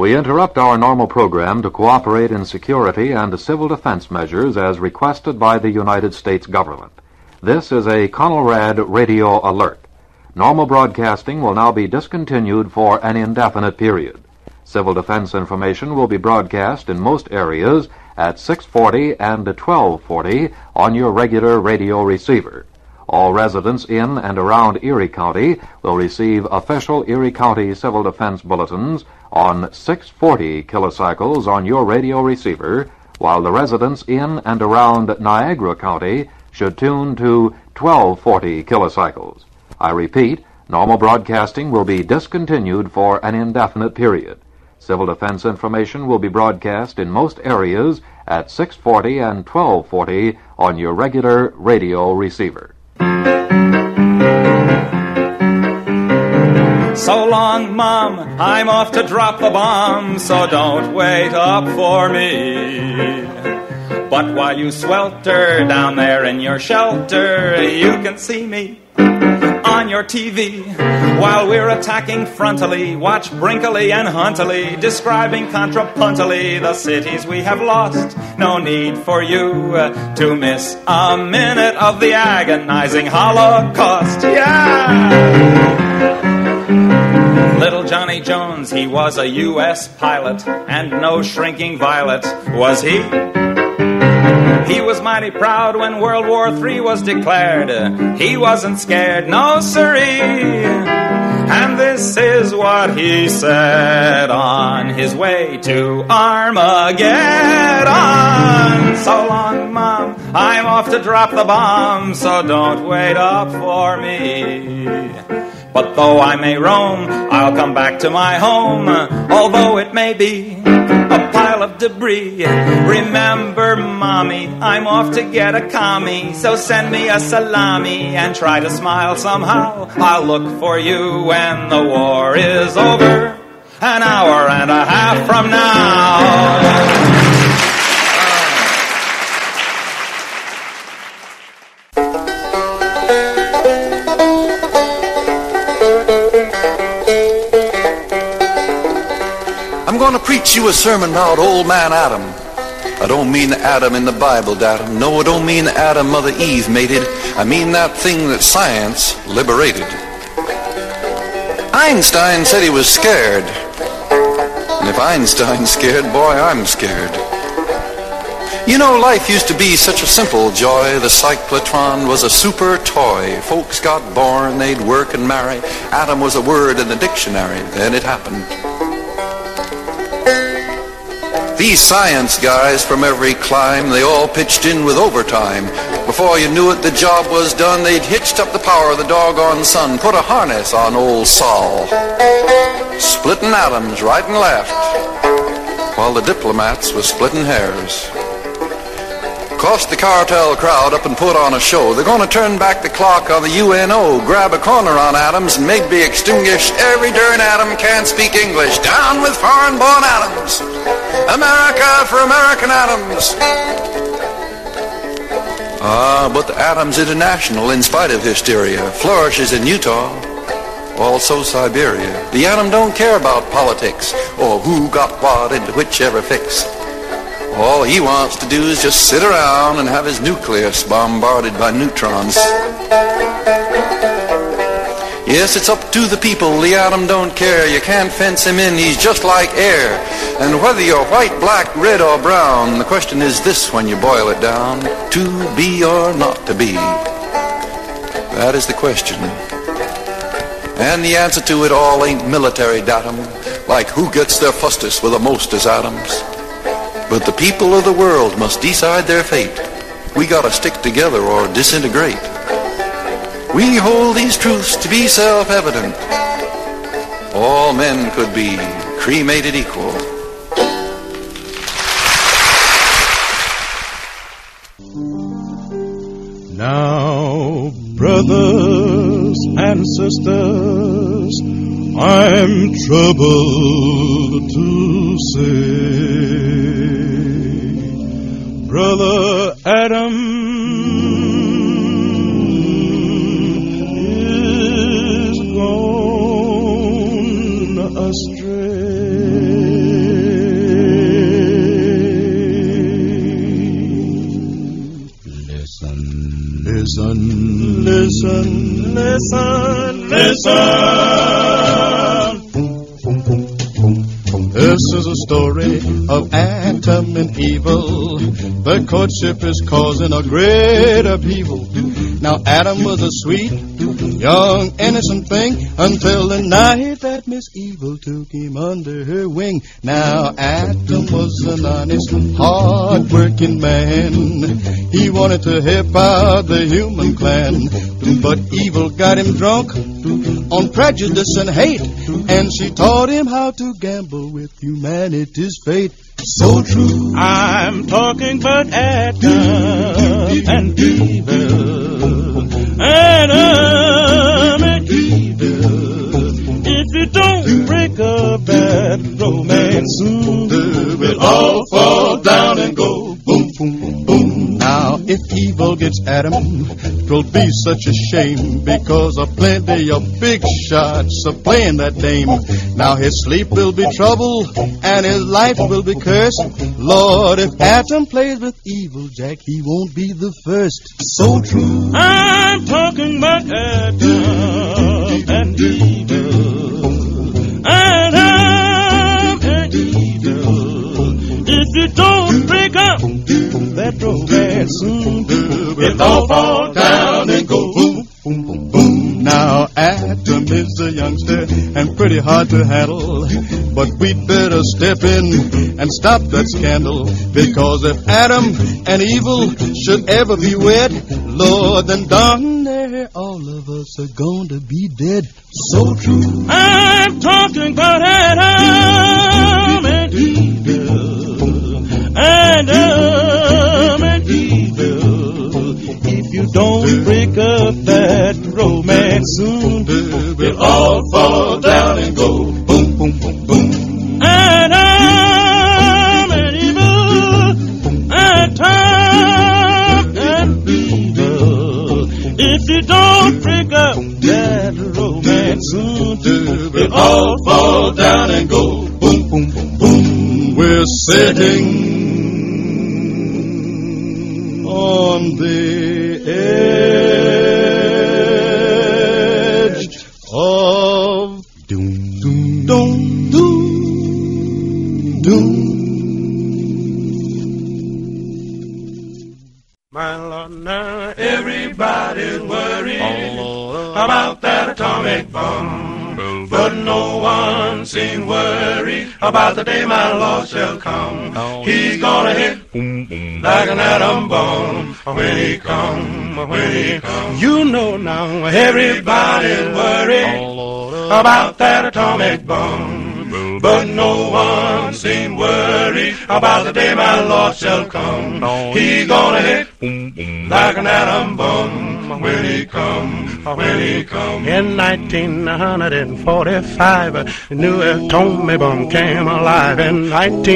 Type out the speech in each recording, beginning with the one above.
We interrupt our normal program to cooperate in security and civil defense measures as requested by the United States government. This is a Conelrad radio alert. Normal broadcasting will now be discontinued for an indefinite period. Civil defense information will be broadcast in most areas at 640 and 1240 on your regular radio receiver. All residents in and around Erie County will receive official Erie County Civil Defense bulletins on 640 kilocycles on your radio receiver, while the residents in and around Niagara County should tune to 1240 kilocycles. I repeat, normal broadcasting will be discontinued for an indefinite period. Civil defense information will be broadcast in most areas at 640 and 1240 on your regular radio receiver. So long, Mom, I'm off to drop the bomb, so don't wait up for me. But while you swelter down there in your shelter, you can see me on your TV. While we're attacking frontally, watch Brinkley and Huntley describing contrapuntally the cities we have lost. No need for you to miss a minute of the agonizing Holocaust. Yeah! Little Johnny Jones, he was a U.S. pilot, and no shrinking violet was he. He was mighty proud when World War III was declared. He wasn't scared, no siree. And this is what he said on his way to Armageddon. So long, Mom, I'm off to drop the bomb, so don't wait up for me. But though I may roam, I'll come back to my home, although it may be a pile of debris. Remember, Mommy, I'm off to get a commie, so send me a salami and try to smile somehow. I'll look for you when the war is over, an hour and a half from now. I'm going to preach you a sermon about old man Adam. I don't mean Adam in the Bible, Adam. No, I don't mean Adam Mother Eve mated. I mean that thing that science liberated. Einstein said he was scared. And if Einstein's scared, boy, I'm scared. You know, life used to be such a simple joy. The cyclotron was a super toy. Folks got born, they'd work and marry. Adam was a word in the dictionary. Then it happened. These science guys from every clime, they all pitched in with overtime. Before you knew it, the job was done. They'd hitched up the power of the doggone sun, put a harness on old Sol, splitting atoms right and left, while the diplomats were splitting hairs. Cost the cartel crowd up and put on a show. They're going to turn back the clock on the UNO, grab a corner on atoms, and maybe extinguish every darn atom can't speak English. Down with foreign-born atoms. America for American atoms. But the Atoms International, in spite of hysteria, flourishes in Utah, also Siberia. The atom don't care about politics or who got what into whichever fix. All he wants to do is just sit around and have his nucleus bombarded by neutrons. Yes, it's up to the people. The atom don't care. You can't fence him in. He's just like air. And whether you're white, black, red, or brown, the question is this when you boil it down: to be or not to be? That is the question. And the answer to it all ain't military datum, like who gets their fustus with the mostest atoms. But the people of the world must decide their fate. We gotta stick together or disintegrate. We hold these truths to be self-evident. All men could be cremated equal. Now, brothers and sisters, I'm troubled to say, Brother Adam is gone astray. Listen, listen, listen, listen. This is a story of Adam and Evil. The courtship is causing a great upheaval. Now Adam was a sweet, young, innocent thing until the night that Miss Evil took him under her wing. Now Adam was an honest, hard-working man. He wanted to help out the human clan, but Evil got him drunk on prejudice and hate, and she taught him how to gamble with humanity's fate. So true. I'm talking about Adam and Evil. Adam and Evil. If you don't break up that romance, soon we'll all fall down and go boom, boom, boom. Now, if Evil gets Adam, 'twill be such a shame, because a plenty of big shots are playing that dame. Now his sleep will be trouble, and his life will be cursed. Lord, if Adam plays with Evil, Jack, he won't be the first. So true. I'm talking about Adam and Evil. Adam and Evil. If you don't break up that romance, soon we'll all fall down and go boom, boom, boom, boom. Now Adam is a youngster and pretty hard to handle, but we'd better step in and stop that scandal, because if Adam and Evil should ever be wed, Lord, then darn near all of us are going to be dead. So true. I'm talking about Adam and Evil. Adam and Evil. If you don't break up that romance, soon we'll all fall down and go boom, boom, boom, boom. Adam and Evil. Adam and Evil. If you don't break up that romance, soon we'll all fall down and go boom, boom, boom, boom. We're sitting on the edge of doom, doom, doom, doom, doom. My Lord, now everybody's worried about that atomic bomb, but no one seems worried about the day my Lord shall come. He's gonna hit like an atom bomb when he comes, when he comes. You know now everybody's worried about that atomic bomb, but no one seems worried about the day my Lord shall come. He's gonna hit like an atom bomb when he comes, when he comes. In 1945, the new atomic bomb came alive. In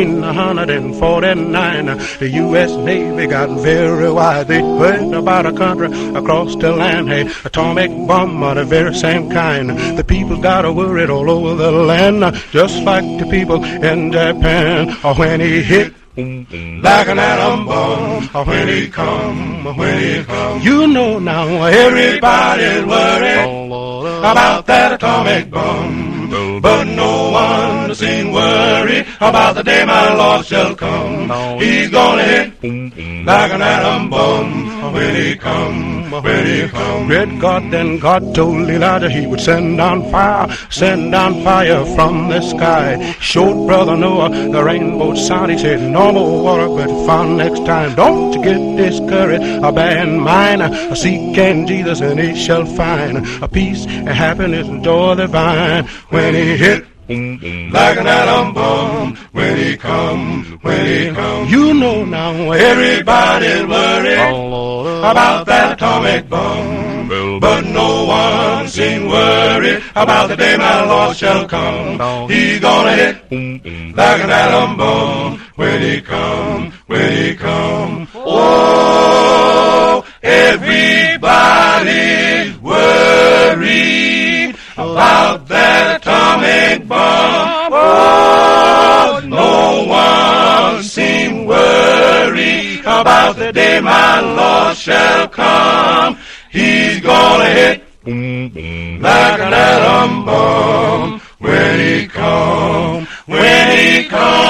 1949, the U.S. Navy got very wise. They heard about a country across the land. Hey, atomic bomb are the very same kind. The people got worried all over the land, just like the people in Japan. When he hit like an atom bomb, when he come, when he come. You know now everybody's worried about that atomic bomb, but no one seems worried about the day my Lord shall come. He's gonna hit like an atom bomb when he come, when he come. Red God, then God told Elijah he would send down fire from the sky. Showed Brother Noah the rainbow sound. He said, no more water, but found next time. Don't you get discouraged or bear in mind. Seek in Jesus and he shall find a peace and happiness and joy divine. When he hit like an atom bomb, when he come, when he come. You know now everybody's worried about that atomic bomb, but no one seems worried about the day my Lord shall come. He's gonna hit like an atom bomb when he come, when he come. Oh, everybody's worried about that atomic bomb. Oh, no one seems worried about the day my Lord shall come. He's gonna hit boom, boom, like an atom bomb when he come, when he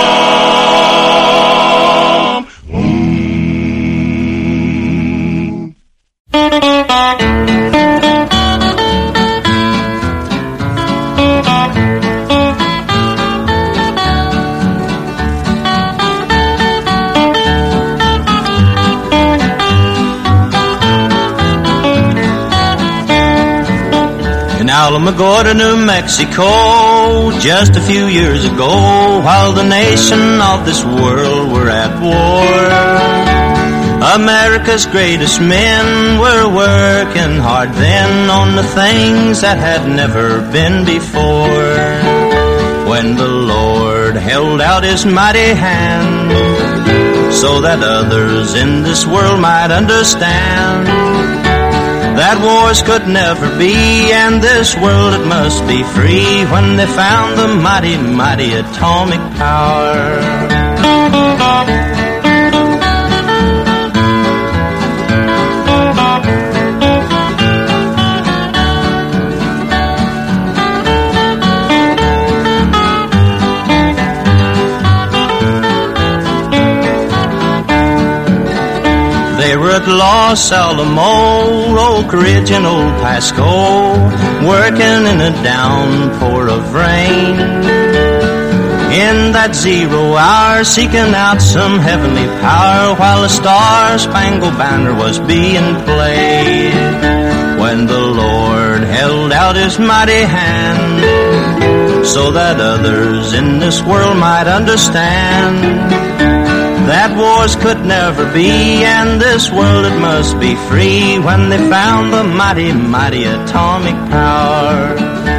come. Alamogordo, New Mexico, just a few years ago, while the nation of this world were at war, America's greatest men were working hard then on the things that had never been before. When the Lord held out His mighty hand so that others in this world might understand that wars could never be, and this world it must be free, when they found the mighty, mighty atomic power. They were at Los Alamos, Oak Ridge and Old Pasco, working in a downpour of rain. In that 0 hour, seeking out some heavenly power, while the Star-Spangled Banner was being played. When the Lord held out His mighty hand so that others in this world might understand that wars could never be, and this world it must be free, when they found the mighty, mighty atomic power.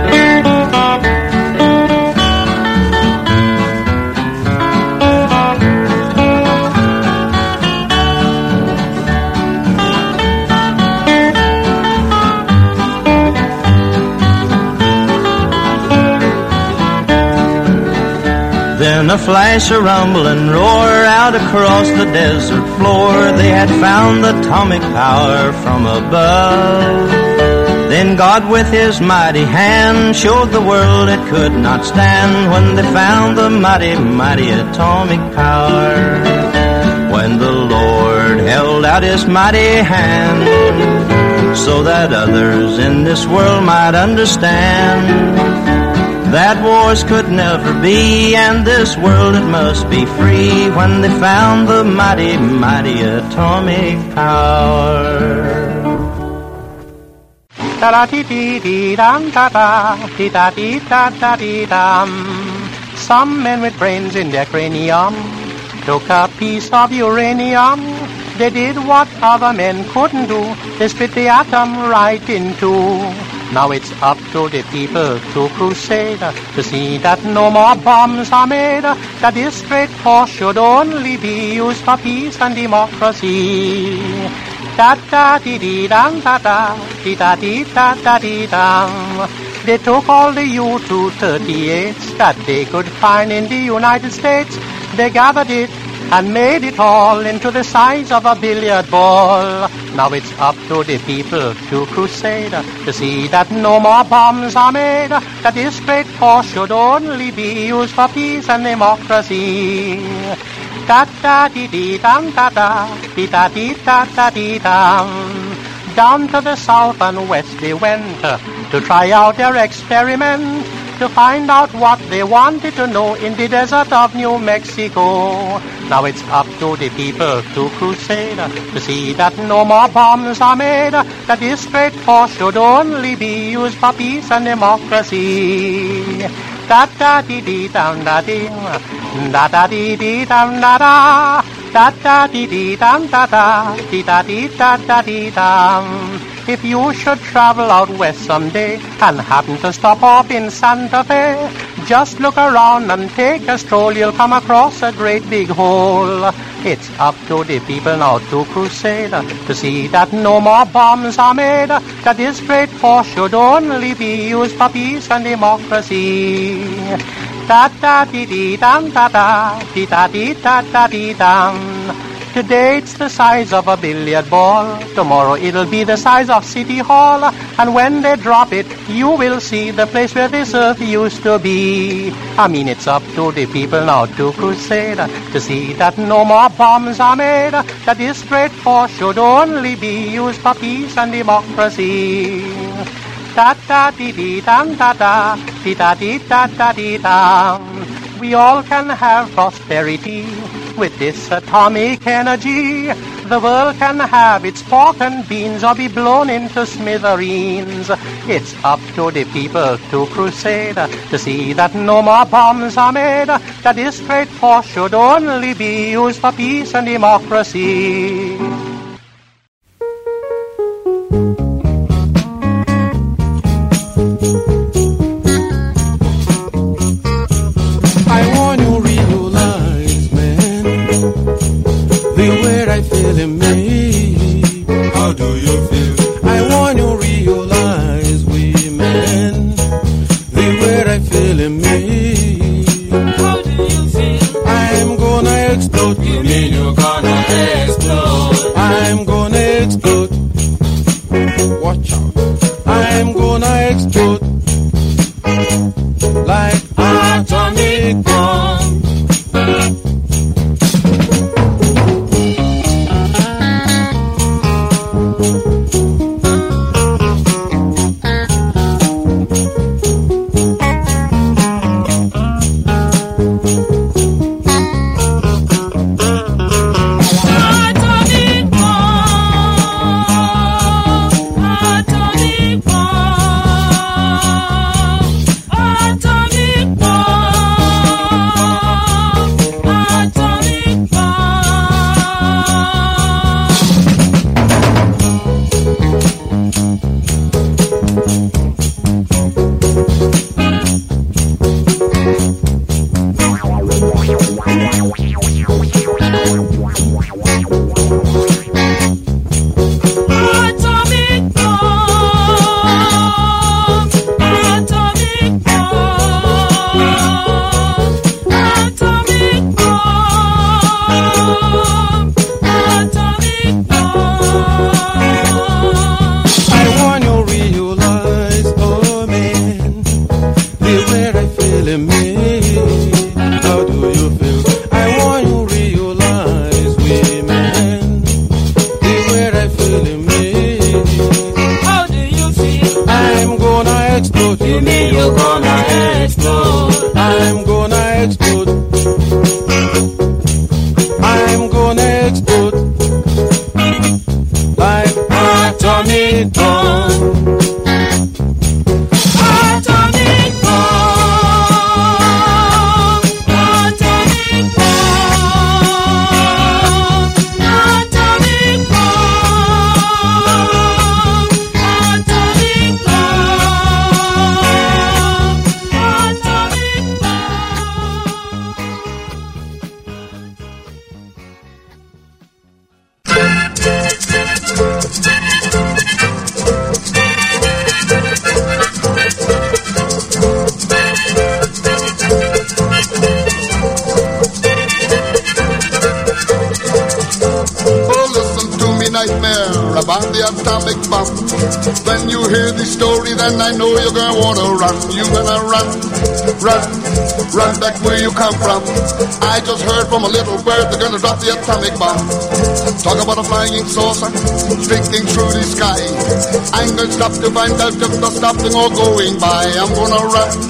Then a flash, a rumble and roar out across the desert floor. They had found the atomic power from above. Then God with His mighty hand showed the world it could not stand, when they found the mighty, mighty atomic power. When the Lord held out His mighty hand so that others in this world might understand that wars could never be, and this world it must be free, when they found the mighty, mighty atomic power. Da-da-dee-dee-dee-dum-da-da, some men with brains in their cranium took a piece of uranium. They did what other men couldn't do. They split the atom right in two. Now it's up to the people to crusade to see that no more bombs are made, that this great force should only be used for peace and democracy. Da-da-dee-dee-dum-da-da-dee-da-dee-da-da-dee-dum. They took all the U-238s that they could find in the United States. They gathered it and made it all into the size of a billiard ball. Now it's up to the people to crusade to see that no more bombs are made, that this great force should only be used for peace and democracy. Da-da-dee-dee-dum-da-da-dee-da-dee-da-da-dee-dum. Down to the south and west they went to try out their experiment, to find out what they wanted to know in the desert of New Mexico. Now it's up to the people to crusade to see that no more bombs are made, that this great force should only be used for peace and democracy. Da-da-dee-dee-dum-da-dee, da-da-dee-dee-dum-da-da, da-da-dee-dee-dum-da-da, dee-da-dee-da-da-dee-dum. If you should travel out west someday and happen to stop off in Santa Fe, just look around and take a stroll. You'll come across a great big hole. It's up to the people now to crusade to see that no more bombs are made, that this great force should only be used for peace and democracy. Da-da-dee-dee-dum-da-da, dee-da-dee-da-da-dee-dum. Today it's the size of a billiard ball. Tomorrow it'll be the size of City Hall. And when they drop it, you will see the place where this earth used to be. I mean, it's up to the people now to crusade, to see that no more bombs are made, that this great force should only be used for peace and democracy. Da-da-dee-dee-dum-da-da, we all can have prosperity with this atomic energy. The world can have its pork and beans or be blown into smithereens. It's up to the people to crusade, to see that no more bombs are made, that this great force should only be used for peace and democracy. In me. How do you feel? I want you realize, women, the way I feel in me. How do you feel? I'm gonna explode. You mean you're gonna explode? I'm gonna explode. Watch out. I'm gonna explode like atomic bomb. About the atomic bomb. When you hear the story, then I know you're gonna wanna run. You're gonna run back where you come from. I just heard from a little bird they're gonna drop the atomic bomb. Talk about a flying saucer streaking through the sky. I'm gonna stop to find out if there's stopping or going by. I'm gonna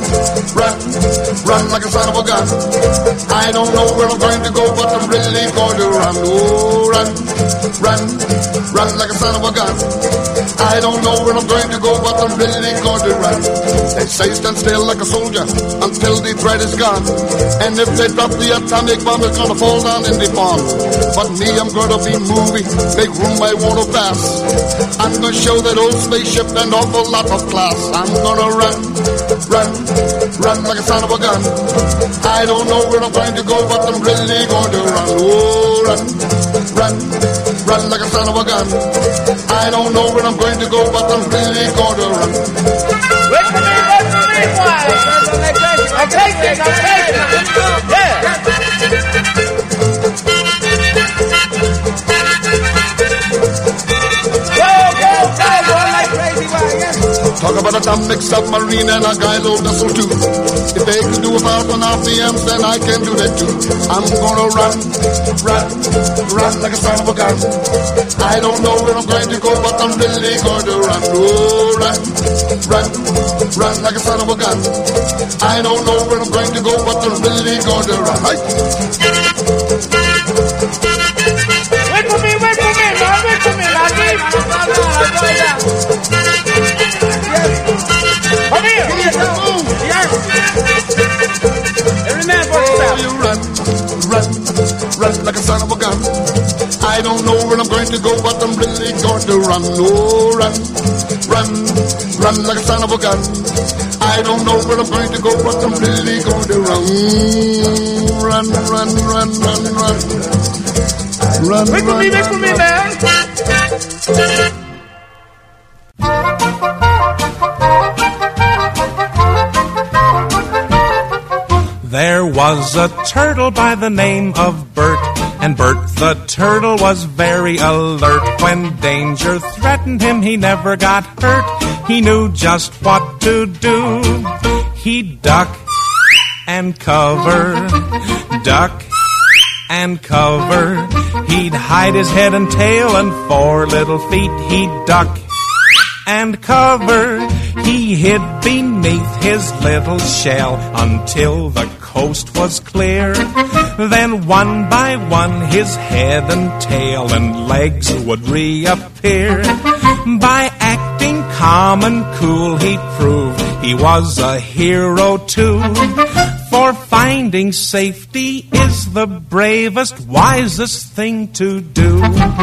run like a son of a gun. I don't know where I'm going to go, but I'm really going to run. Oh, run like a son of a gun. I don't know where I'm going to go, but I'm really going to run. They say stand still like a soldier until the threat is gone. And if they drop the atomic bomb, it's gonna fall down in the pond. But me, I'm gonna be moving, make room I wanna pass. I'm gonna show that old spaceship an awful lot of class. I'm gonna run like a son of a gun. I don't know where I'm going to go, but I'm really going to run. Oh, run like a son of a gun. I don't know where I'm going to go, but I'm really going to run. Wait for me, why? I take it. Yeah. Talk about atomic submarine and a guy's old vessel too. If they can do 1,000 RPMs, then I can do that too. I'm gonna run like a son of a gun. I don't know where I'm going to go, but I'm really going to run. Oh, run like a son of a gun. I don't know where I'm going to go, but I'm really going to run. Hey. Wait for me, man. Wait for me, Latif. Come here. Yes. Every man for himself. You run like a son of a gun. I don't know where I'm going to go, but I'm really going to run. Oh, run like a son of a gun. I don't know where I'm going to go, but I'm really going to run. Run. Wait for me, man. There was a turtle by the name of Bert, and Bert the turtle was very alert. When danger threatened him, he never got hurt. He knew just what to do. He'd duck and cover, duck and cover. He'd hide his head and tail and 4 little feet. He'd duck and cover. He hid beneath his little shell until the coast was clear. Then one by one his head and tail and legs would reappear. By acting calm and cool he proved he was a hero too. For finding safety is the bravest, wisest thing to do.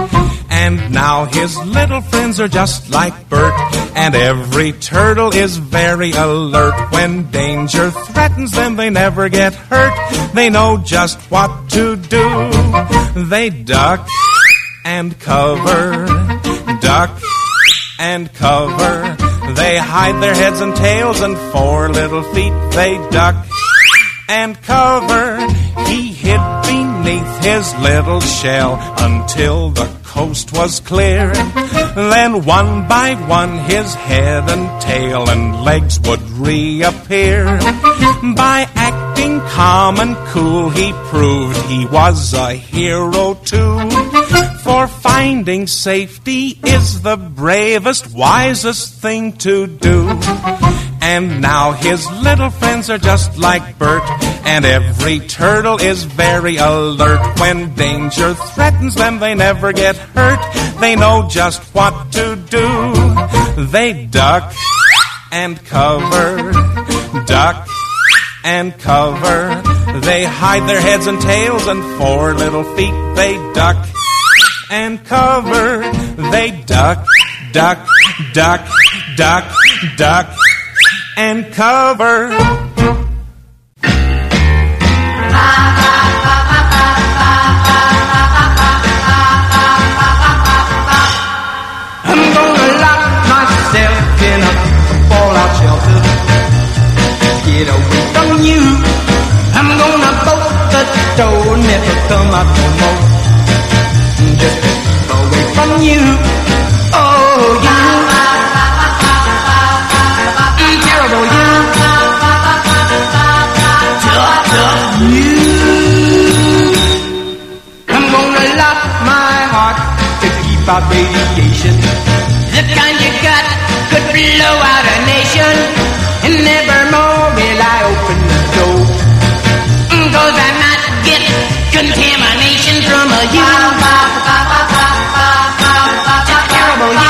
And now his little friends are just like Bert, and every turtle is very alert. When danger threatens them, they never get hurt. They know just what to do. They duck and cover, duck and cover. They hide their heads and tails and 4 little feet. They duck and cover. He hid beneath his little shell until the coast was clear. Then one by one his head and tail and legs would reappear. By acting calm and cool he proved he was a hero too. For finding safety is the bravest, wisest thing to do. And now his little friends are just like Bert, and every turtle is very alert. When danger threatens them, they never get hurt. They know just what to do. They duck and cover, duck and cover. They hide their heads and tails and 4 little feet. They duck and cover. They duck, duck, duck, duck, duck and cover. I'm gonna lock myself in a fallout shelter, get away from you. I'm gonna bolt the door, never come out no more, just to keep away from you. Oh, you terrible, you. I'm gonna lock my heart to keep out radiation. The kind you got could blow out a nation. And nevermore will I open the door, 'cause I might get contamination from a you. Terrible you.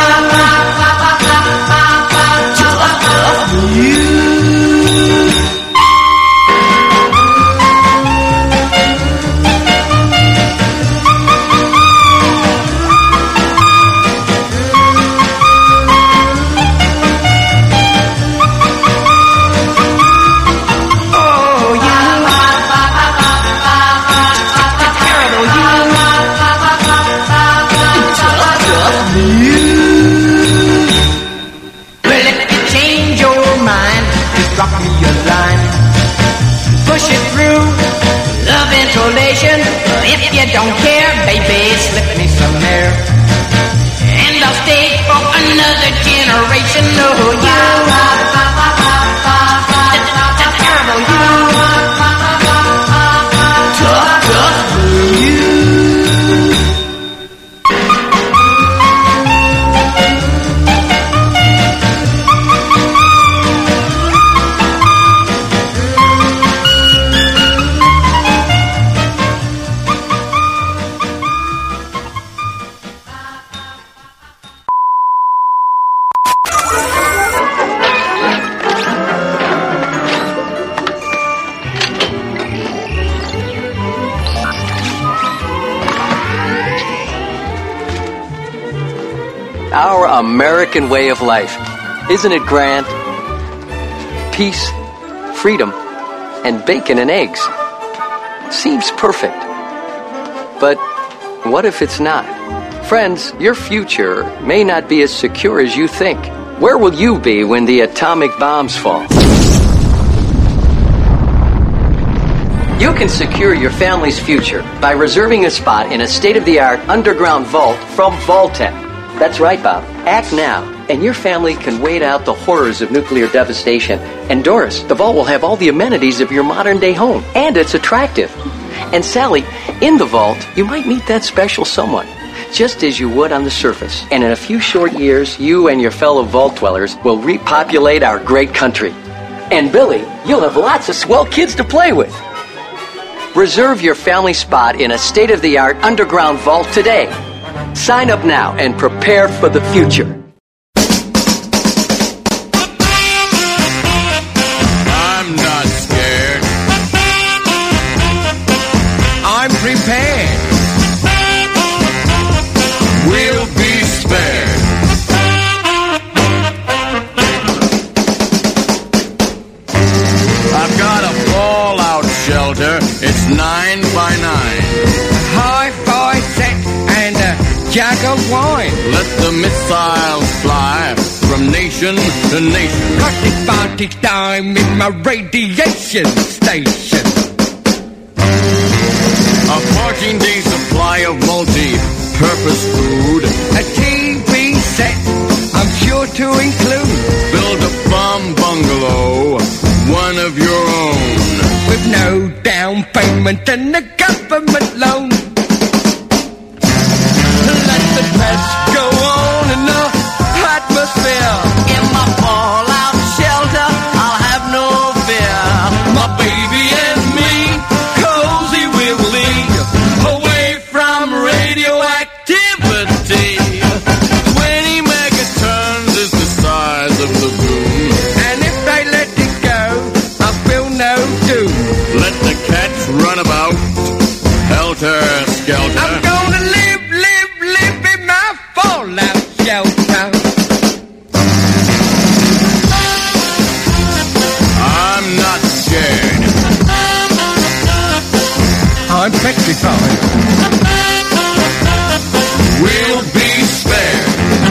our American way of life. Isn't it grand? Peace, freedom, and bacon and eggs. Seems perfect. But what if it's not? Friends, your future may not be as secure as you think. Where will you be when the atomic bombs fall? You can secure your family's future by reserving a spot in a state-of-the-art underground vault from Vaultec. That's right, Bob. Act now, and your family can wait out the horrors of nuclear devastation. And Doris, the vault will have all the amenities of your modern-day home, and it's attractive. And Sally, in the vault, you might meet that special someone, just as you would on the surface. And in a few short years, you and your fellow vault dwellers will repopulate our great country. And Billy, you'll have lots of swell kids to play with. Reserve your family spot in a state-of-the-art underground vault today. Sign up now and prepare for the future. I'm not scared. I'm prepared. We'll be spared. I've got a fallout shelter. It's 9 by 9. Hi-fi set and a jug of wine. Let the missiles fly from nation to nation. Got this party time in my radiation station. A 14-day supply of multi-purpose food. A TV set, I'm sure to include. Build a bomb bungalow, one of your own. With no down payment and a government loan. Let the pets go on in the atmosphere. In my fallout shelter, I'll have no fear. My baby and me, cozy we'll lead, away from radioactivity. 20 megatons is the size of the boom. And if they let it go, I feel no doom. Let the cats run about, helter-skelter. I'm gonna live in my fallout shelter. I'm not scared. I'm petrified. We'll be spared.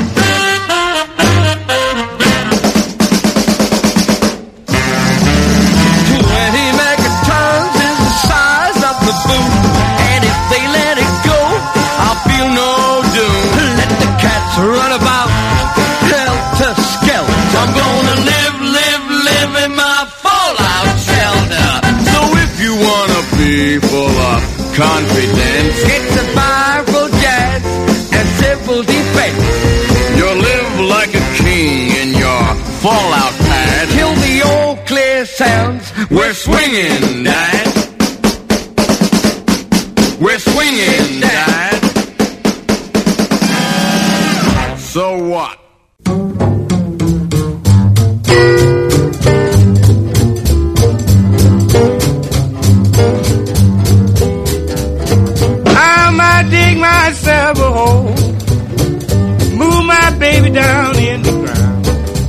20 megatons is the size of the boom. And if they let it go, I'll feel no doom. Let the cats run about, helter-skelter. I'm gonna live in my fallout shelter. So if you wanna be full of confidence, get survival jazz and civil defense. You'll live like a king in your fallout pad. Till the all clear sounds, we're swinging, Dad. We're swinging, Dad. So what? I might dig myself a hole, move my baby down in the ground.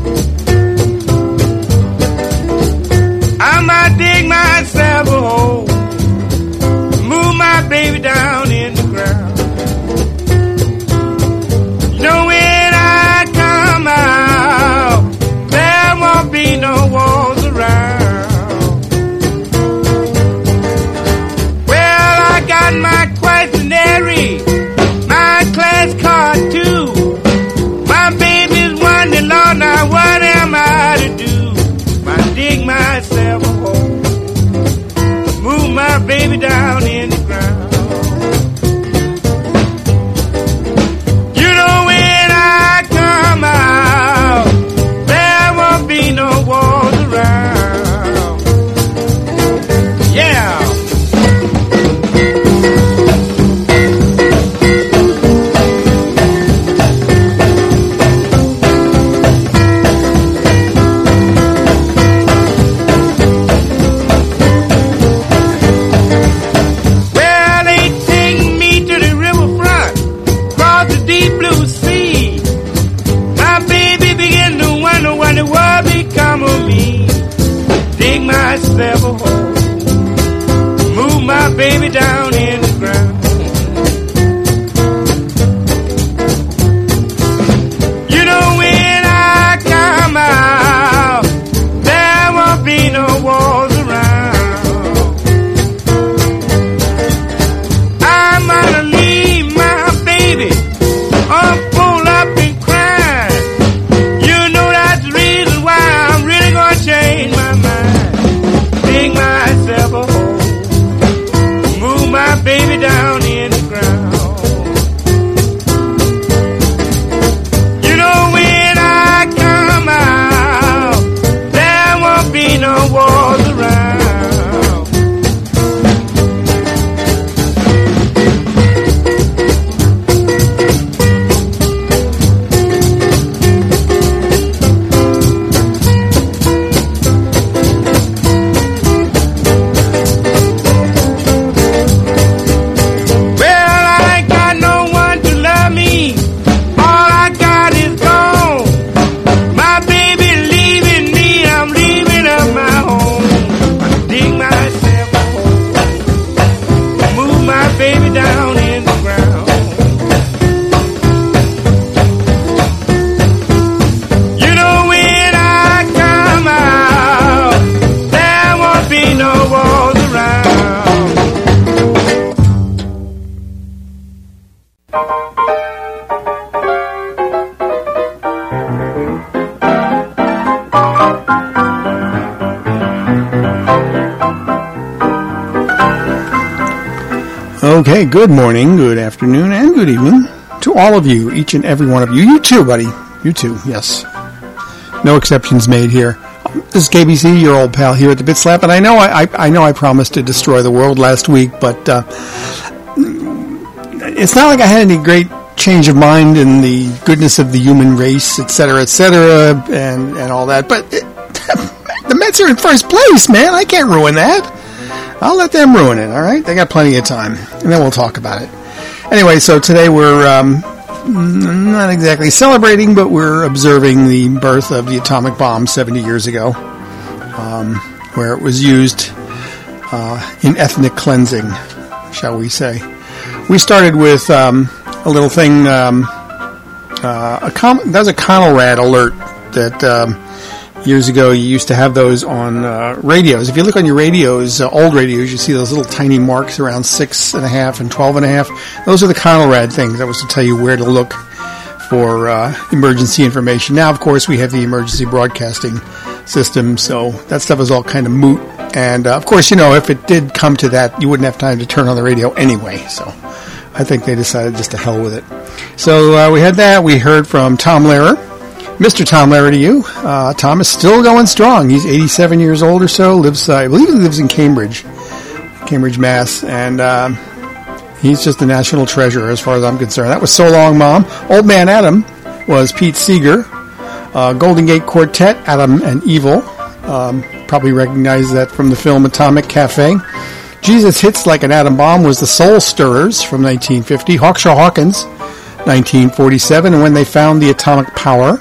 I might dig myself a hole, move my baby down in the ground. You know when I come out, there won't be no walls around. Well, I got my questionnaire, my class card too. My baby's wondering, Lord, now what am I to do? I dig myself a hole, move my baby down in the ground. You know when I come out, there won't be no walls around. Yeah. Well, they take me to the riverfront, across the deep blue sea. myself a hole. Move my baby down in the ground. You know when I come out, there won't be no walls around. I'm gonna leave my baby all pulled up and crying. You know that's the reason why I'm really gonna change my mind. Dig myself a hole, move my baby down in the ground. You know when I come out, there won't be no walls around. Baby down in the ground. You know when I come out, there won't be no walls around. Okay, good morning, good afternoon, and good evening to all of you, each and every one of you. You too, buddy. You too, yes. No exceptions made here. This is KBC, your old pal here at the Bit Slap, and I know I promised to destroy the world last week, but it's not like I had any great change of mind in the goodness of the human race, et cetera, and all that, but the Mets are in first place, man. I can't ruin that. I'll let them ruin it, all right? They got plenty of time, and then we'll talk about it. Anyway, so today we're not exactly celebrating, but we're observing the birth of the atomic bomb 70 years ago, where it was used in ethnic cleansing, shall we say. We started with a little thing, that was a Conelrad alert that... years ago, you used to have those on radios. If you look on your radios, old radios, you see those little tiny marks around 6.5 and 12.5. Those are the Conelrad things. That was to tell you where to look for emergency information. Now, of course, we have the emergency broadcasting system, so that stuff is all kind of moot. And, of course, you know, if it did come to that, you wouldn't have time to turn on the radio anyway. So I think they decided just to hell with it. So we had that. We heard from Tom Lehrer. Mr. Tom Lehrer to you. Tom is still going strong. He's 87 years old or so. Lives, I believe he lives in Cambridge, Mass. And he's just a national treasure as far as I'm concerned. That was So Long, Mom. Old Man Adam was Pete Seeger. Golden Gate Quartet, Adam and Evil. Probably recognize that from the film Atomic Cafe. Jesus Hits Like an Atom Bomb was the Soul Stirrers from 1950. Hawkshaw Hawkins, 1947. And When They Found the Atomic Power.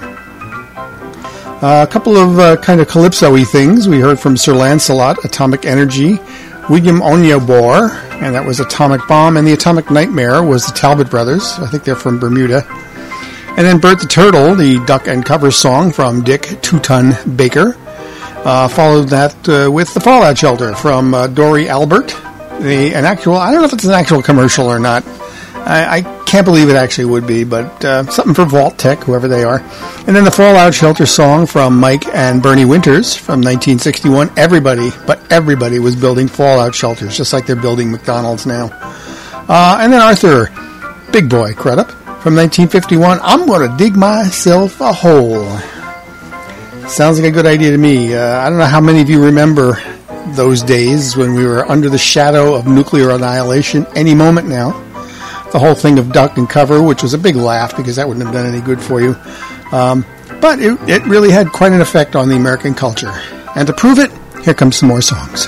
A couple of kind of calypso-y things. We heard from Sir Lancelot, Atomic Energy, William Onyeabor, and that was Atomic Bomb, and the Atomic Nightmare was the Talbot Brothers. I think they're from Bermuda. And then Bert the Turtle, the duck and cover song from Dick Two-Ton Baker. Followed that with the Fallout Shelter from Dory Albert. I don't know if it's an actual commercial or not. I can't believe it actually would be, but something for Vault Tech, whoever they are. And then the Fallout Shelter song from Mike and Bernie Winters from 1961. Everybody was building Fallout shelters, just like they're building McDonald's now. And then Arthur, Big Boy Crudup from 1951. I'm going to dig myself a hole. Sounds like a good idea to me. I don't know how many of you remember those days when we were under the shadow of nuclear annihilation any moment now. The whole thing of duck and cover, which was a big laugh because that wouldn't have done any good for you. But it really had quite an effect on the American culture. And to prove it, here comes some more songs.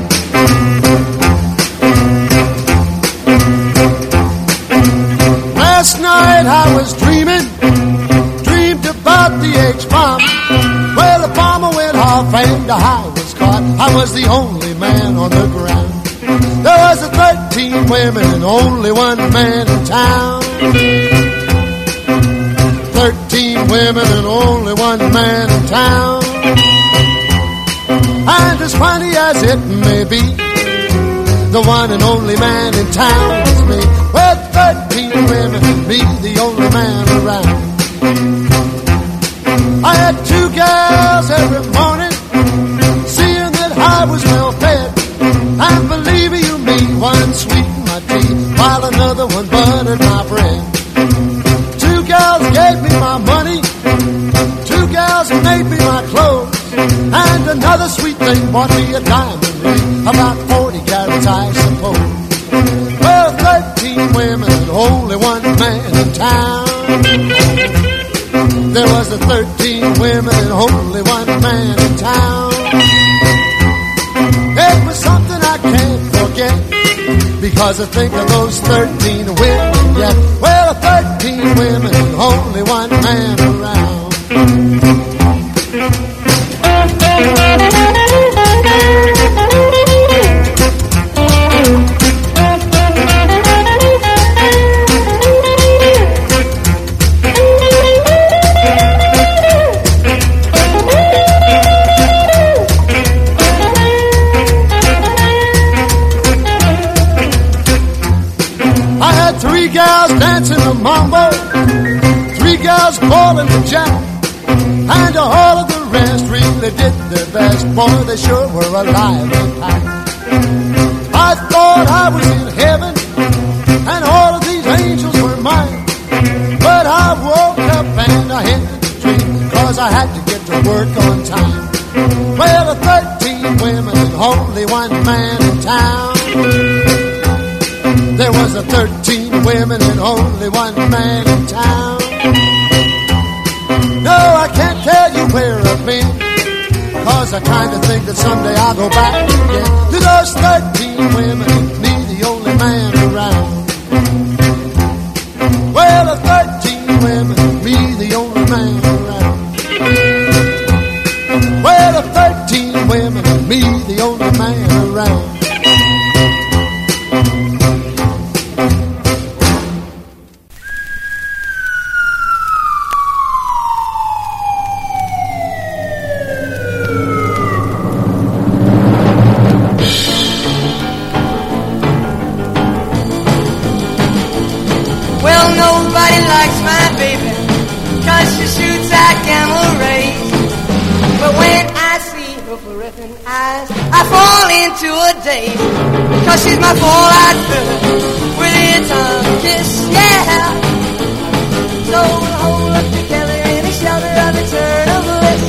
Well, I was the only man on the ground. There was 13 women and only one man in town. 13 women and only one man in town. And as funny as it may be, the one and only man in town is me. With 13 women and me, the only man around. I had 2 gals every morning, seeing that I was well fed. And believe you me, one sweetened my tea, while another one buttered my bread. 2 gals gave me my money, 2 gals made me my clothes, and another sweet thing bought me a diamond ring, about 40 carats I suppose. Well, 13 women and only one man in town. There was 13 women and only one man in town. It was something I can't forget, because I think of those 13 women yet. Well, 13 women and only one man around. Dancing the mambo, 3 gals ballin' the jack, and all of the rest really did their best. Boy, they sure were alive and packed. I thought I was in heaven, and all of these angels were mine. But I woke up and I had to dream, 'cause I had to get to work on time. Well, 13 women and only one man in town. There was 13 women and only one man in town. No, I can't tell you where I've been, 'cause I kind of think that someday I'll go back again to those 13 women and me, the only man around. Well, 13 women and me, the only man around. Well, 13 women and me, the only man around. Cause she's my fallout girl with a tongue kiss, yeah. So we'll hold up together in the shelter of eternal bliss.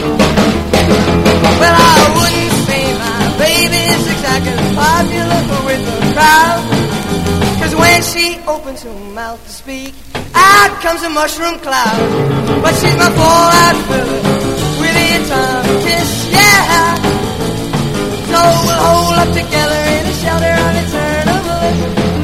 Well, I wouldn't say my baby's exactly popular with the crowd, 'cause when she opens her mouth to speak, out comes a mushroom cloud. But she's my fallout girl with a tongue kiss, yeah. So we'll hold up together in the shelter of eternal bliss.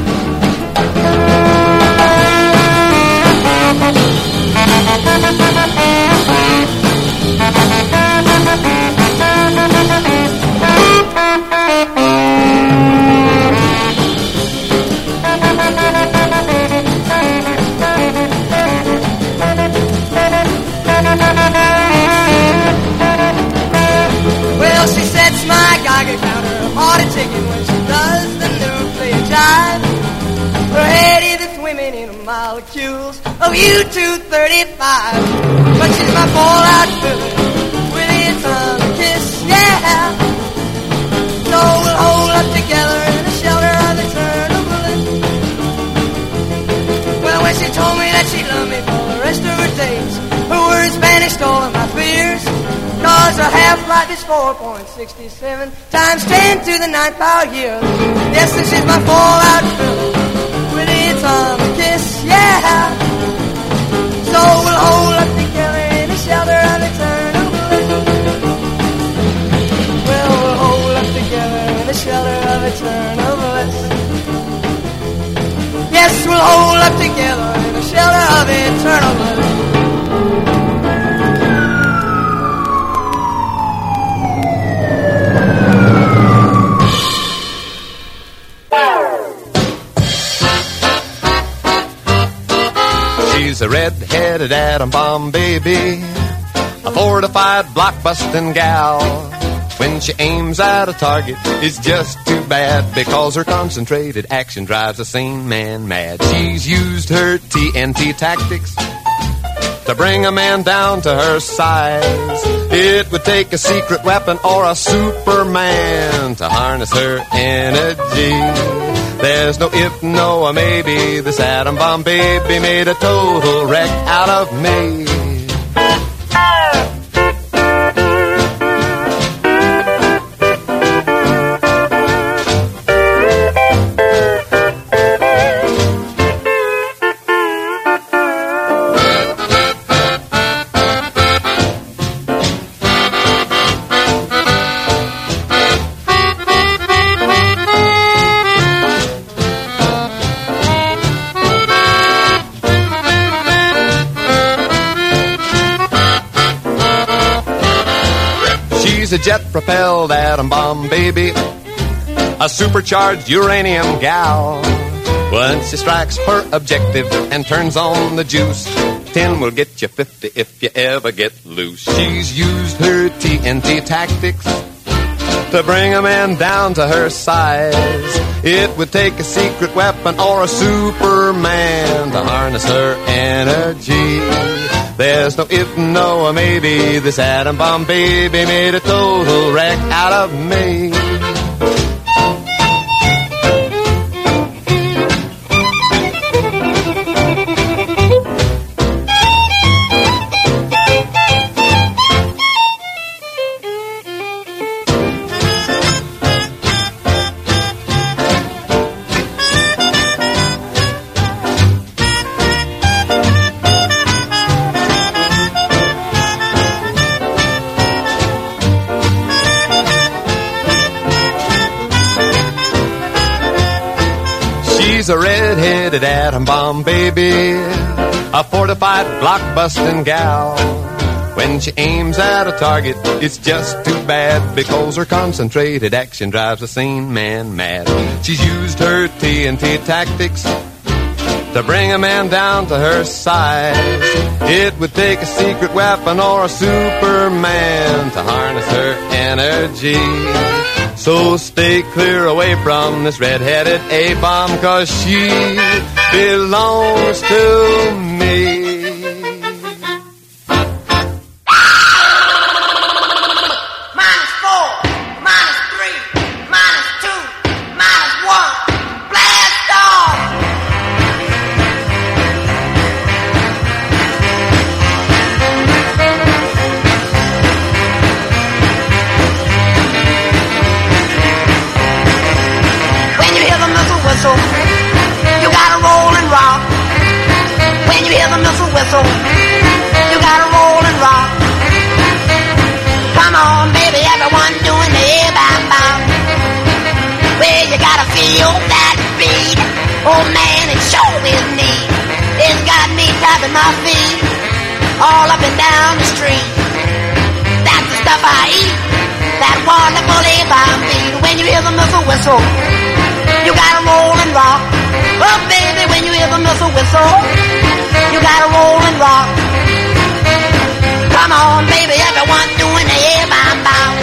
Well, she sets my Geiger counter hard a ticking when she does the nuclear jive. Her head is swimming in molecules of U-235. But she's my fallout filler with a tongue kiss, yeah. So we'll hold up together in the shelter of eternal bliss. Well, when she told me that she loved me for the rest of her days, her words banished all of my fears. 'Cause her half-life is 4.67 times 10 to the 9th power years. Yes, and she's my fallout filler with a tongue kiss, yeah. So we'll hold up together in the shelter of eternal bliss. Well, we'll hold up together in the shelter of eternal bliss. Yes, we'll hold up together in the shelter of eternal bliss. red-headed atom bomb baby, a fortified blockbusting gal. When she aims at a target, it's just too bad, because her concentrated action drives a sane man mad. She's used her TNT tactics to bring a man down to her size. It would take a secret weapon or a Superman to harness her energy. There's no if, no, or maybe. This atom bomb baby made a total wreck out of me. A jet-propelled atom bomb baby, a supercharged uranium gal. Once she strikes her objective and turns on the juice, 10 will get you 50 if you ever get loose. She's used her TNT tactics to bring a man down to her size. It would take a secret weapon or a Superman to harness her energy. There's no if, no, or maybe. This atom bomb baby made a total wreck out of me. She's a red-headed atom bomb baby, a fortified blockbusting gal. When she aims at a target, it's just too bad, because her concentrated action drives a sane man mad. She's used her TNT tactics to bring a man down to her size. It would take a secret weapon or a Superman to harness her energy. So stay clear away from this red-headed A-bomb, 'cause she belongs to me. You gotta roll and rock. When you hear the missile whistle, you gotta roll and rock. Come on, baby, everyone doing the A-bam-bam. Well, you gotta feel that beat. Oh man, it sure is neat. It's got me tapping my feet all up and down the street. That's the stuff I eat, that wonderful A-bam beat. When you hear the missile whistle, you gotta roll and rock. Oh, baby, when you hear the missile whistle, you gotta roll and rock. Come on, baby, everyone doing the A-bam-bam.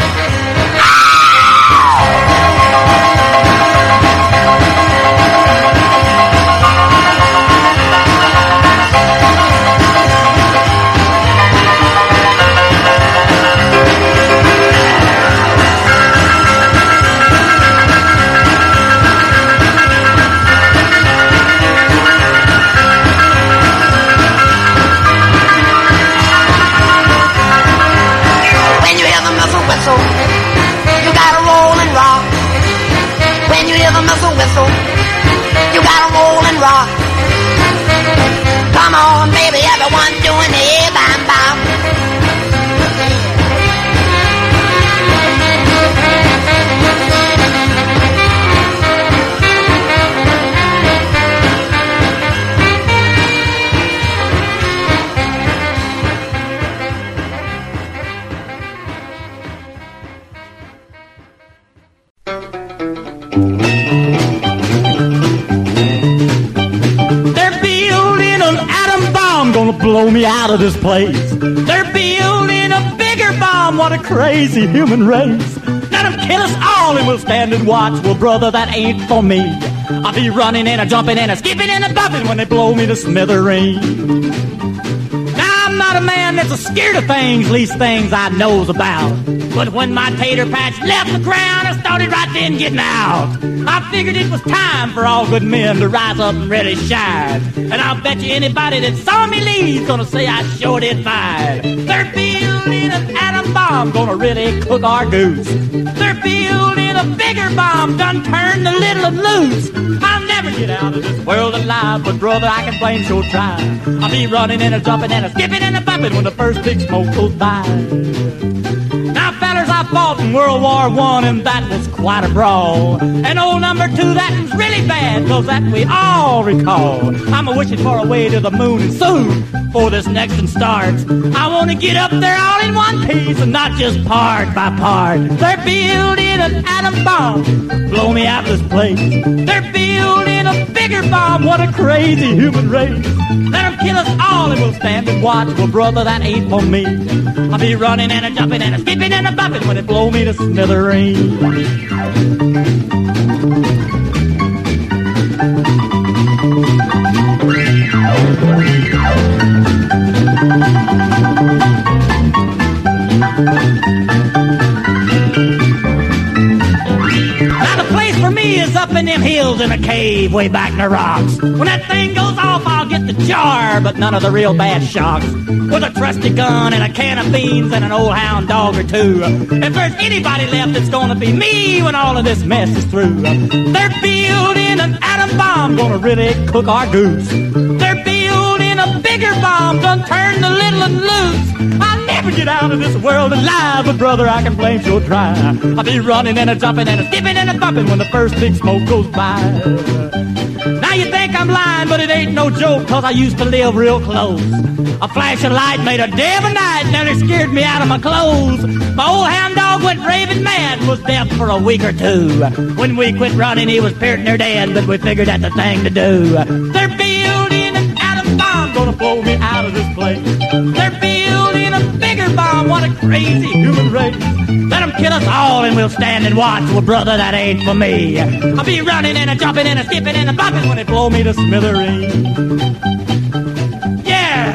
You gotta roll and rock. When you hear the missile whistle, you gotta roll and rock. Come on, baby, everyone doing the A-bam-bam. Blow blow me out of this place. They're building a bigger bomb. What a crazy human race. Let them kill us all and we'll stand and watch. Well, brother, that ain't for me. I'll be running and a jumping and a skipping and a bumping when they blow me to smithereens. Now, I'm not a man that's scared of things, least things I knows about. But when my tater patch left the ground, I started right then getting out. I figured it was time for all good men to rise up and really shine. And I'll bet you anybody that saw me leave gonna say I sure did fine. They're building an atom bomb, gonna really cook our goose. They're building a bigger bomb, done turn the little and loose. I'll never get out of this world alive, but brother, I can blame sure try. I'll be running and a jumping and a skipping and a bumping when the first big smoke goes by. Now, fellers, I fought in World War I, and that was quite a brawl. And old number 2, that was really bad, cause that we all recall. I'm a-wishing for a way to the moon, and soon, before this next one starts, I wanna get up there all in one piece, and not just part by part. They're building an atom bomb, blow me out of this place. They're building a bigger bomb, what a crazy human race. Let them kill us all, and we'll stand and watch. Well, brother, that ain't for me. I'll be running and a jumping and a skipping and a bumping when it blow me to smithereens. Now the place for me is up in them hills in a cave way back in the rocks. When that thing goes off, I'll get the jar, but none of the real bad shocks. With a trusty gun and a can of beans and an old hound dog or two. If there's anybody left, it's gonna be me when all of this mess is through. They're building an atom bomb, gonna really cook our goose. They're building a bigger bomb, done turn the little and loose. I'll never get out of this world alive, but brother, I can blame sure try. I'll be running and a jumping and a skipping and a bumping when the first big smoke goes by. Now you think I'm lying, but it ain't no joke, cause I used to live real close. A flash of light made a day of a night, and it scared me out of my clothes. My old hound dog went raving mad, was deaf for a week or two. When we quit running, he was piercing her dead, but we figured that's the thing to do. They're building an atom bomb, gonna blow me out of this place. They're building a bigger bomb, what a crazy human race. Let them kill us all and we'll stand and watch. Well, brother, that ain't for me. I'll be running and a jumping and a skipping and a bumping when they blow me to smithereens. Yeah!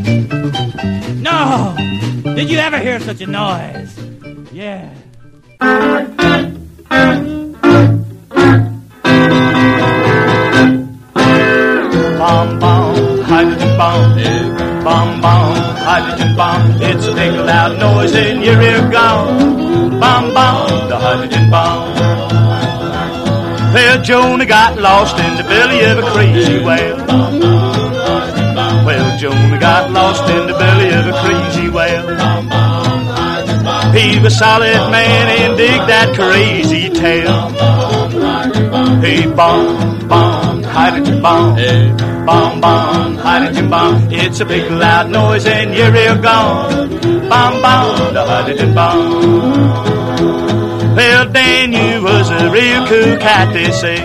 No! Did you ever hear such a noise? Yeah. Bomb, bomb, hydrogen bomb. Bomb, bomb, hydrogen bomb. It's a big loud noise in your ear gone. Bomb, bomb, the hydrogen bomb. Well, Jonah got lost in the belly of a crazy whale. Well, Jonah got lost in the belly of a crazy whale. He was a solid man and dig that crazy tale. Hey, bomb, bomb, hydrogen bomb. Bomb, bomb, hydrogen bomb. It's a big loud noise and you're real gone. Bomb, bomb, the hydrogen bomb. Well, Daniel was a real cool cat, they say.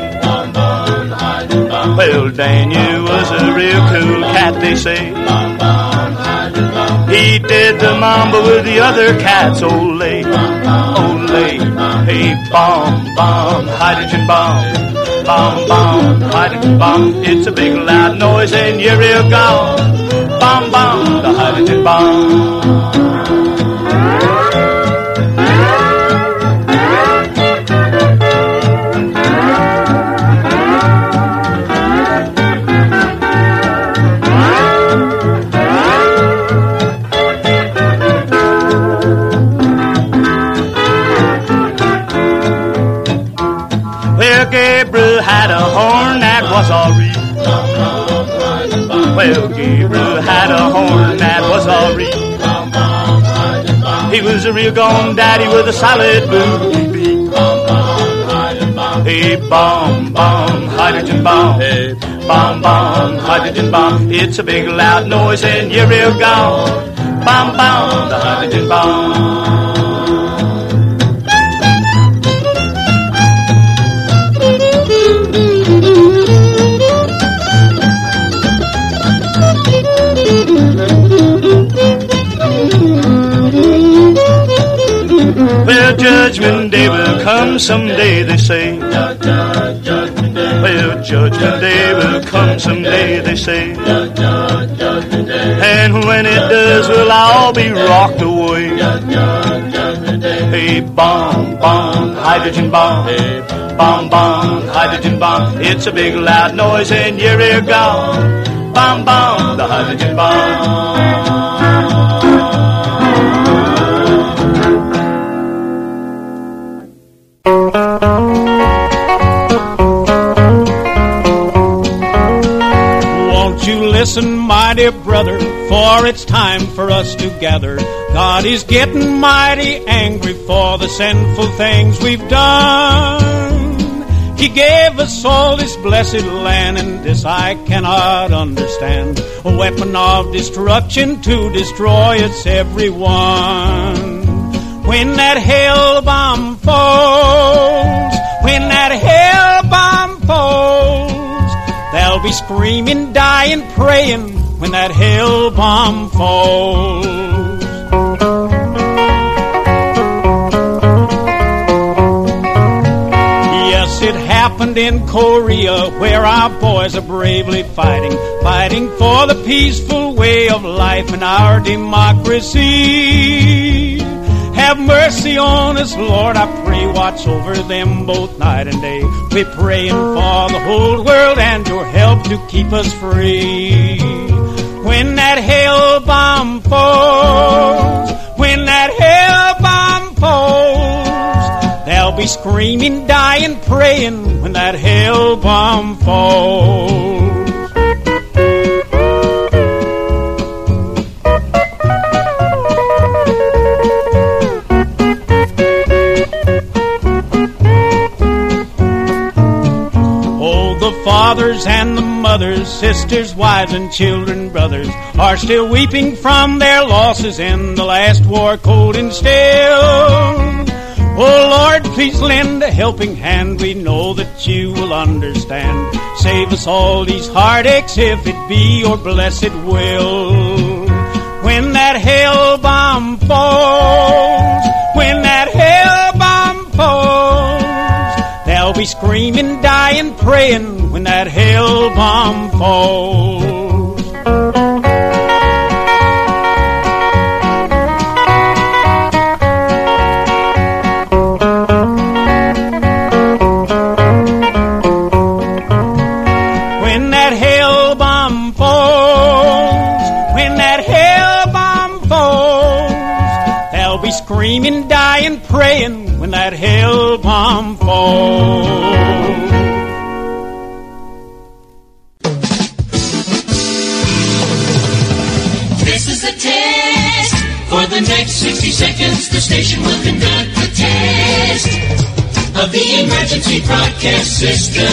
Well, Daniel was a real cool cat, they say. He did the mambo with the other cats, ole, ole. Hey, bomb, bomb, hydrogen bomb. Bomb, bomb, hydrogen bomb. It's a big loud noise and you're real gone. Bomb, bomb, the hydrogen bomb. Gabriel had a horn that was all real. Well, Gabriel had a horn that was all real. He was a real gone daddy with a solid booty beat. Hey, bomb, bomb, hydrogen bomb. Hey, bomb, bomb, hydrogen bomb. It's a big loud noise and you're real gone. Bomb, bomb, the hydrogen bomb. Judgment Day will come someday, they say. Well, Judgment Day will come someday, they say. And when it does, we'll all be rocked away. Hey, bomb, bomb, hydrogen bomb. Hey, bomb, bomb, hydrogen bomb. It's a big loud noise and your ear gone. Bomb, bomb, the hydrogen bomb. Won't you listen, my dear brother, for it's time for us to gather. God is getting mighty angry for the sinful things we've done. He gave us all this blessed land, and this I cannot understand. A weapon of destruction to destroy its everyone. When that hell bomb falls, when that hell bomb falls, they'll be screaming, dying, praying when that hell bomb falls. Yes, it happened in Korea, where our boys are bravely fighting for the peaceful way of life and our democracy. Have mercy on us, Lord, I pray, watch over them both night and day. We're praying for the whole world and your help to keep us free. When that hell bomb falls, when that hell bomb falls, they'll be screaming, dying, praying when that hell bomb falls. Fathers and the mothers, sisters, wives and children, brothers, are still weeping from their losses in the last war, cold and still. Oh Lord, please lend a helping hand. We know that you will understand. Save us all these heartaches if it be your blessed will. When that hell bomb falls, when that hell bomb falls, they'll be screaming, dying, praying when that hell bomb falls. When that hell bomb falls, when that hell bomb falls, they'll be screaming, dying, praying when that hell bomb falls. This is a test. For the next 60 seconds, the station will conduct a test of the emergency broadcast system.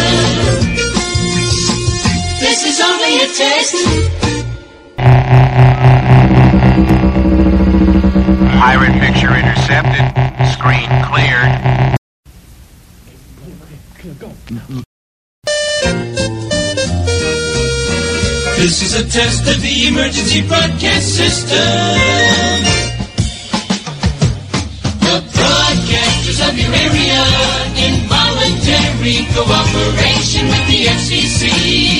This is only a test. Pirate picture intercepted. Screen cleared. This is a test of the emergency broadcast system. The broadcasters of your area in voluntary cooperation with the FCC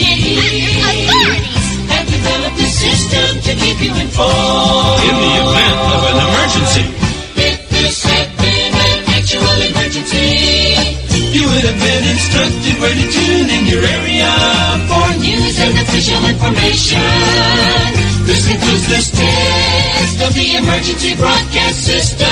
have developed a system to keep you informed in the event of an emergency. If this had been an actual emergency, you would have been instructed where to tune in your area for news and official information. This concludes this test of the emergency broadcast system.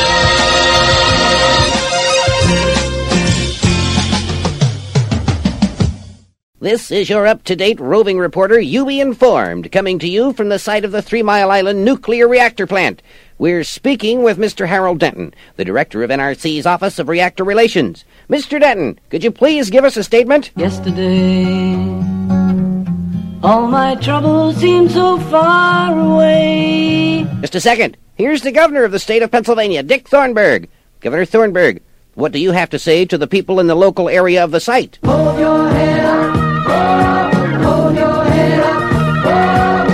This is your up-to-date roving reporter, You Be Informed, coming to you from the site of the 3 Mile Island nuclear reactor plant. We're speaking with Mr. Harold Denton, the director of NRC's Office of Reactor Relations. Mr. Denton, could you please give us a statement? Yesterday, all my troubles seem so far away. Just a second. Here's the governor of the state of Pennsylvania, Dick Thornburgh. Governor Thornburgh, what do you have to say to the people in the local area of the site? Hold your head up. Hold your head up.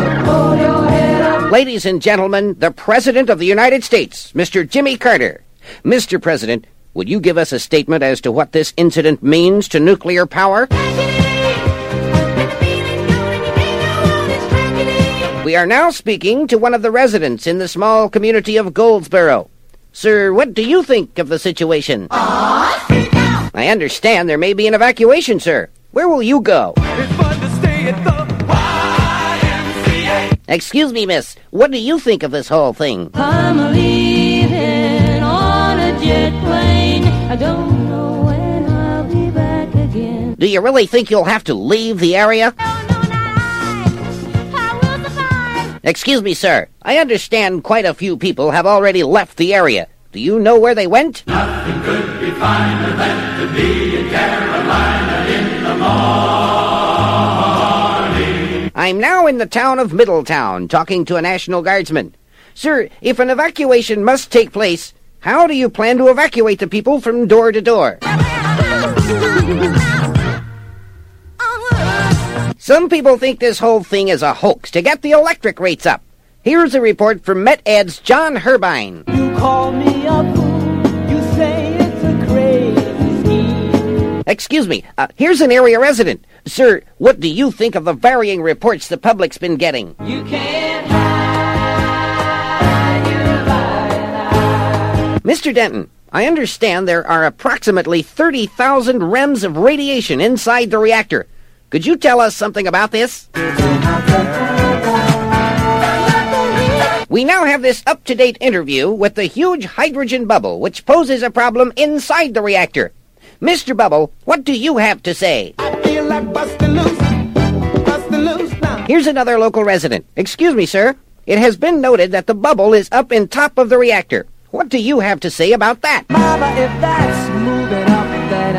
Ladies and gentlemen, the President of the United States, Mr. Jimmy Carter. Mr. President, would you give us a statement as to what this incident means to nuclear power? We are now speaking to one of the residents in the small community of Goldsboro. Sir, what do you think of the situation? I understand there may be an evacuation, sir. Where will you go? Excuse me, miss. What do you think of this whole thing? I'm leaving on a jet plane. I don't know when I'll be back again. Do you really think you'll have to leave the area? Excuse me, sir. I understand quite a few people have already left the area. Do you know where they went? Nothing could be finer than to be in Carolina in the morning. I'm now in the town of Middletown, talking to a National Guardsman. Sir, if an evacuation must take place, how do you plan to evacuate the people from door to door? Some people think this whole thing is a hoax to get the electric rates up. Here's a report from MetEd's John Herbine. You call me a fool. You say it's a crazy scheme. Excuse me, here's an area resident. Sir, what do you think of the varying reports the public's been getting? You can't hide your lie. Mr. Denton, I understand there are approximately 30,000 rems of radiation inside the reactor. Could you tell us something about this? We now have this up-to-date interview with the huge hydrogen bubble, which poses a problem inside the reactor. Mr. Bubble, what do you have to say? I feel like busting loose now. Here's another local resident. Excuse me, sir. It has been noted that the bubble is up in top of the reactor. What do you have to say about that? Mama, if that's moving up, then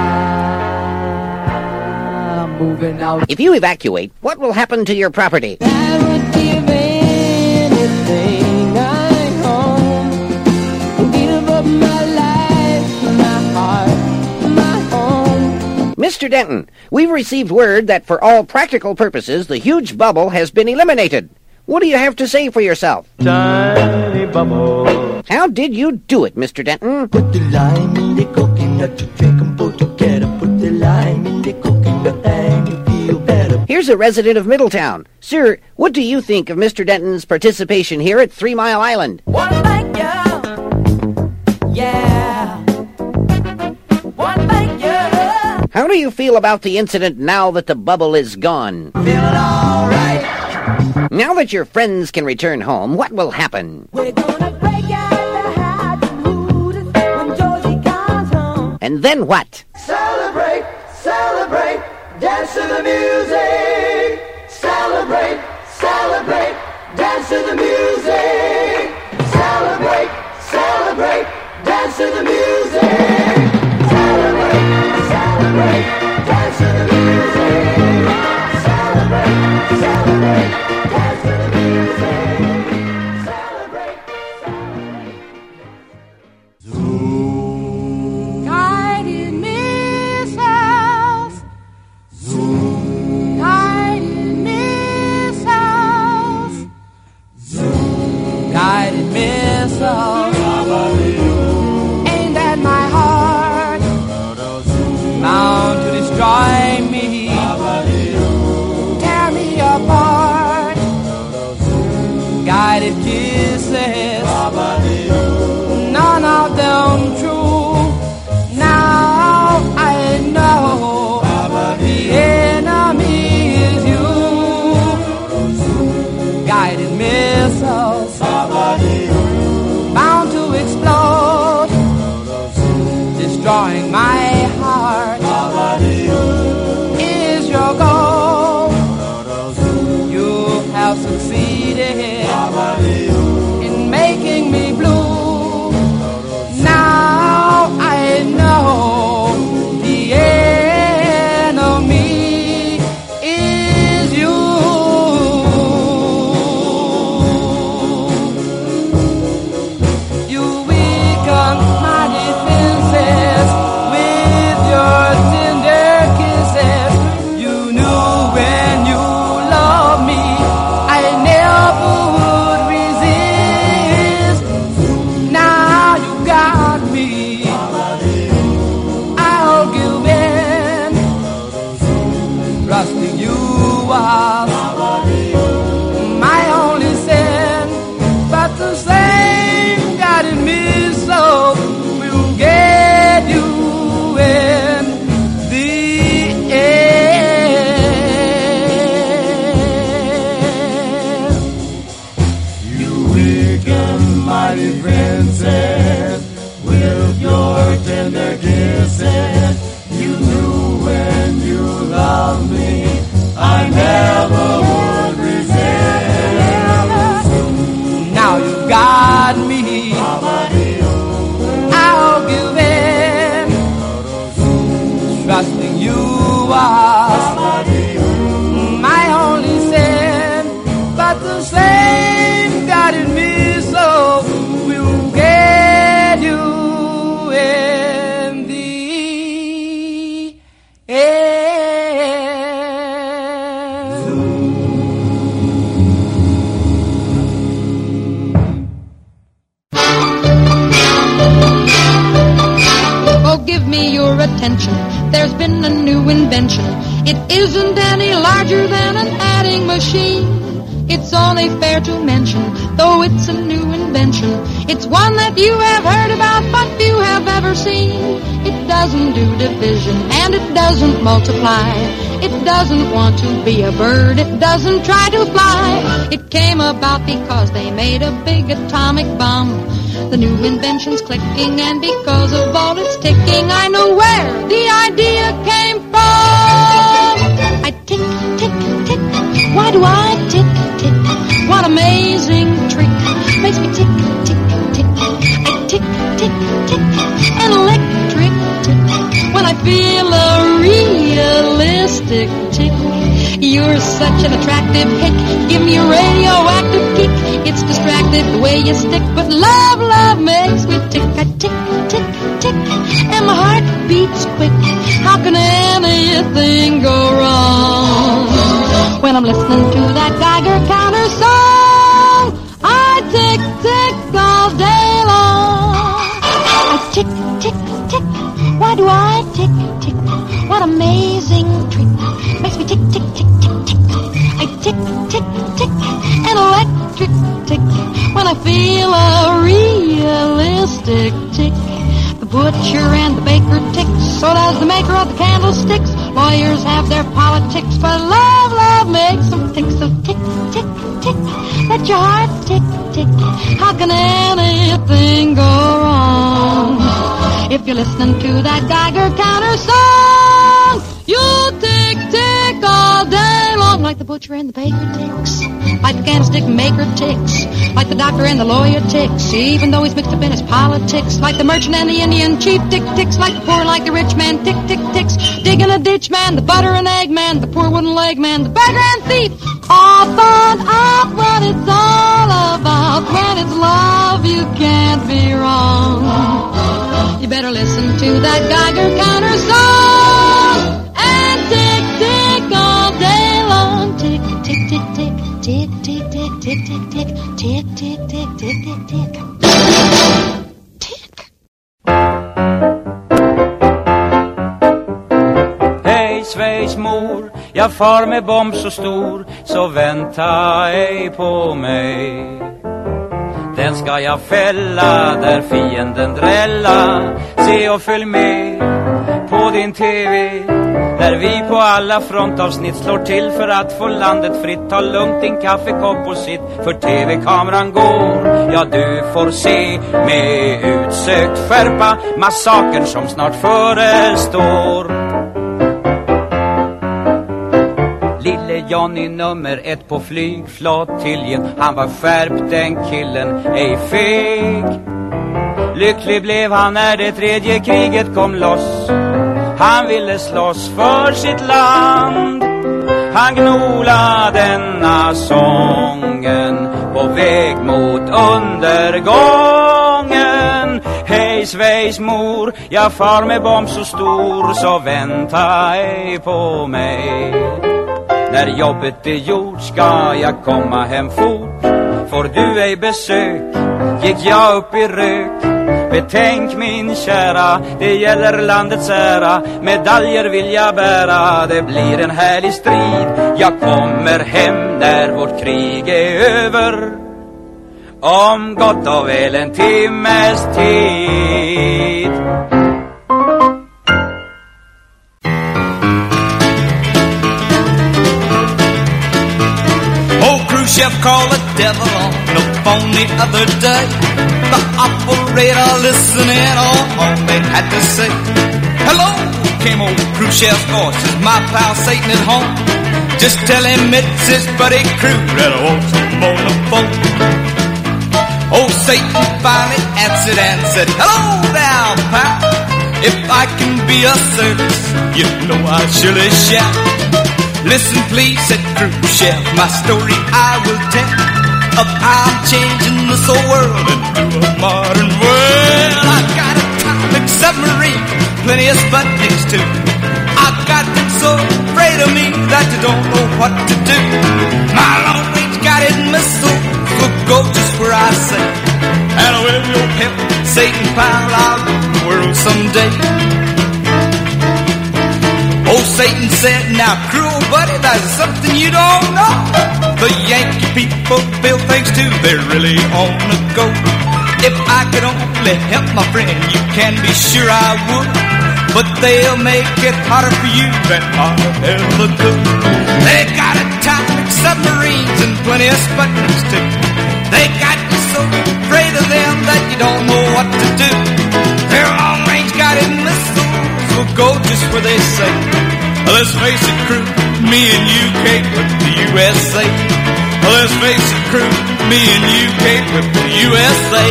I'm moving out. If you evacuate, what will happen to your property? I would give anything I own. Give up my life, my heart, my home. Mr. Denton, we've received word that for all practical purposes, the huge bubble has been eliminated. What do you have to say for yourself? Tiny bubble. How did you do it, Mr. Denton? Put the lime in the coconut, you drink them both together. Put the lime in the coconut and you feel better. Here's a resident of Middletown. Sir, what do you think of Mr. Denton's participation here at 3 Mile Island? One thank you. Yeah. One thank you. How do you feel about the incident now that the bubble is gone? Feeling all right. Now that your friends can return home, what will happen? We're gonna break out the hat and mood when Josie comes home. And then what? Celebrate, celebrate, dance to the music. Celebrate, celebrate, dance to the music. Celebrate, celebrate, dance to the music. Celebrate, celebrate, dance to the music. Celebrate, celebrate, dance to the music. Celebrate, celebrate. Guided missiles. Guided missiles. Guided missiles. Aimed at my heart. Bound to destroy me. Tear me apart. Guided kisses. None of them true. Now I know the enemy is you. Guided missiles. Bound to explode. Destroying my heart. Is your goal. You have succeeded in making me blue. Now I know the enemy is you. You weaken my defenses with me your attention. There's been a new invention. It isn't any larger than an adding machine. It's only fair to mention, though it's a new invention. It's one that you have heard about, but few have ever seen. It doesn't do division, and it doesn't multiply. It doesn't want to be a bird, it doesn't try to fly. It came about because they made a big atomic bomb. The new invention's clicking, and because of all its ticking, I know where the idea came from. I tick, tick, tick. Why do I tick, tick? What amazing trick makes me tick, tick, tick. I tick, tick, tick. An electric tick when I feel a realistic tick. You're such an attractive hick. Give me a radioactive kick. It's distracted the way you stick, but love makes me tick. I tick, tick, tick, and my heart beats quick. How can anything go wrong? When I'm listening to that Geiger counter song, I tick, tick all day long. I tick, tick, tick. Why do I tick, tick? What amazing trick makes me tick, tick, tick, tick, tick. I tick, tick, tick, an electric tick when I feel a realistic tick. The butcher and the baker ticks, so does the maker of the candlesticks. Lawyers have their politics, but love makes them tick. So tick, tick, tick, let your heart tick, tick. How can anything go wrong? If you're listening to that Geiger counter song, you'll tick, tick all day long. Like the butcher and the baker ticks, like the candlestick maker ticks, like the doctor and the lawyer ticks, even though he's mixed up in his politics. Like the merchant and the Indian chief tick, ticks, like the poor, like the rich man tick, tick, ticks. Digging a ditch man, the butter and egg man, the poor wooden leg man, the beggar and thief. All thought of what it's all about. When it's love, you can't be wrong. You better listen to that Geiger counter song and tick, tick all day long. Tick, tick, tick, tick, tick, tick, tick, tick, tick, tick, tick, tick, tick, tick, tick, tick. Hej Sveriges mor, jag far med bomb så stor, så vänta ej på mig. Den ska jag fälla där fienden drälla. Se och följ med på din TV, där vi på alla frontavsnitt slår till för att få landet fritt. Ta lugnt din kaffekopp och sitt, för TV-kameran går. Ja, du får se med utsökt skärpa massakern som snart förestår. Lille Johnny nummer 1 på flygflottiljen, han var skärpt den killen, ej feg. Lycklig blev han när det 3:e kriget kom loss. Han ville slåss för sitt land. Han gnola denna sången på väg mot undergången. Hej Sveriges mor, jag far med bomb så stor, så vänta ej på mig. När jobbet är gjort ska jag komma hem fort. Får du ej besök, gick jag upp i rök. Betänk min kära, det gäller landets ära. Medaljer vill jag bära, det blir en härlig strid. Jag kommer hem när vårt krig är över, om gott och väl en timmes tid. Chef called the devil on the phone the other day. The operator listening on all they had to say. Hello, came old Khrushchev's voice. Is my pal Satan at home? Just tell him it's his buddy crew that wants him on the phone. Old Satan finally answered and said, hello there, pal. If I can be of service, you know I surely shall. Listen please, said Khrushchev, my story I will tell of I'm changing this whole world into a modern world. I got a atomic submarine, plenty of Sputniks too. I got them so afraid of me that you don't know what to do. My long-range guided missile will go just where I say, and I will help Satan pile out the world someday. Satan said, now cruel buddy, that's something you don't know. The Yankee people feel things too, they're really on the go. If I could only help my friend, you can be sure I would. But they'll make it harder for you than I ever could. They got atomic submarines and plenty of Sputniks too. They got you so afraid of them that you don't know what to do. Their long-range guided missiles will go just where they say. Let's face it, crew, me and you can't with the USA. Let's face it, crew, me and you can't with the USA.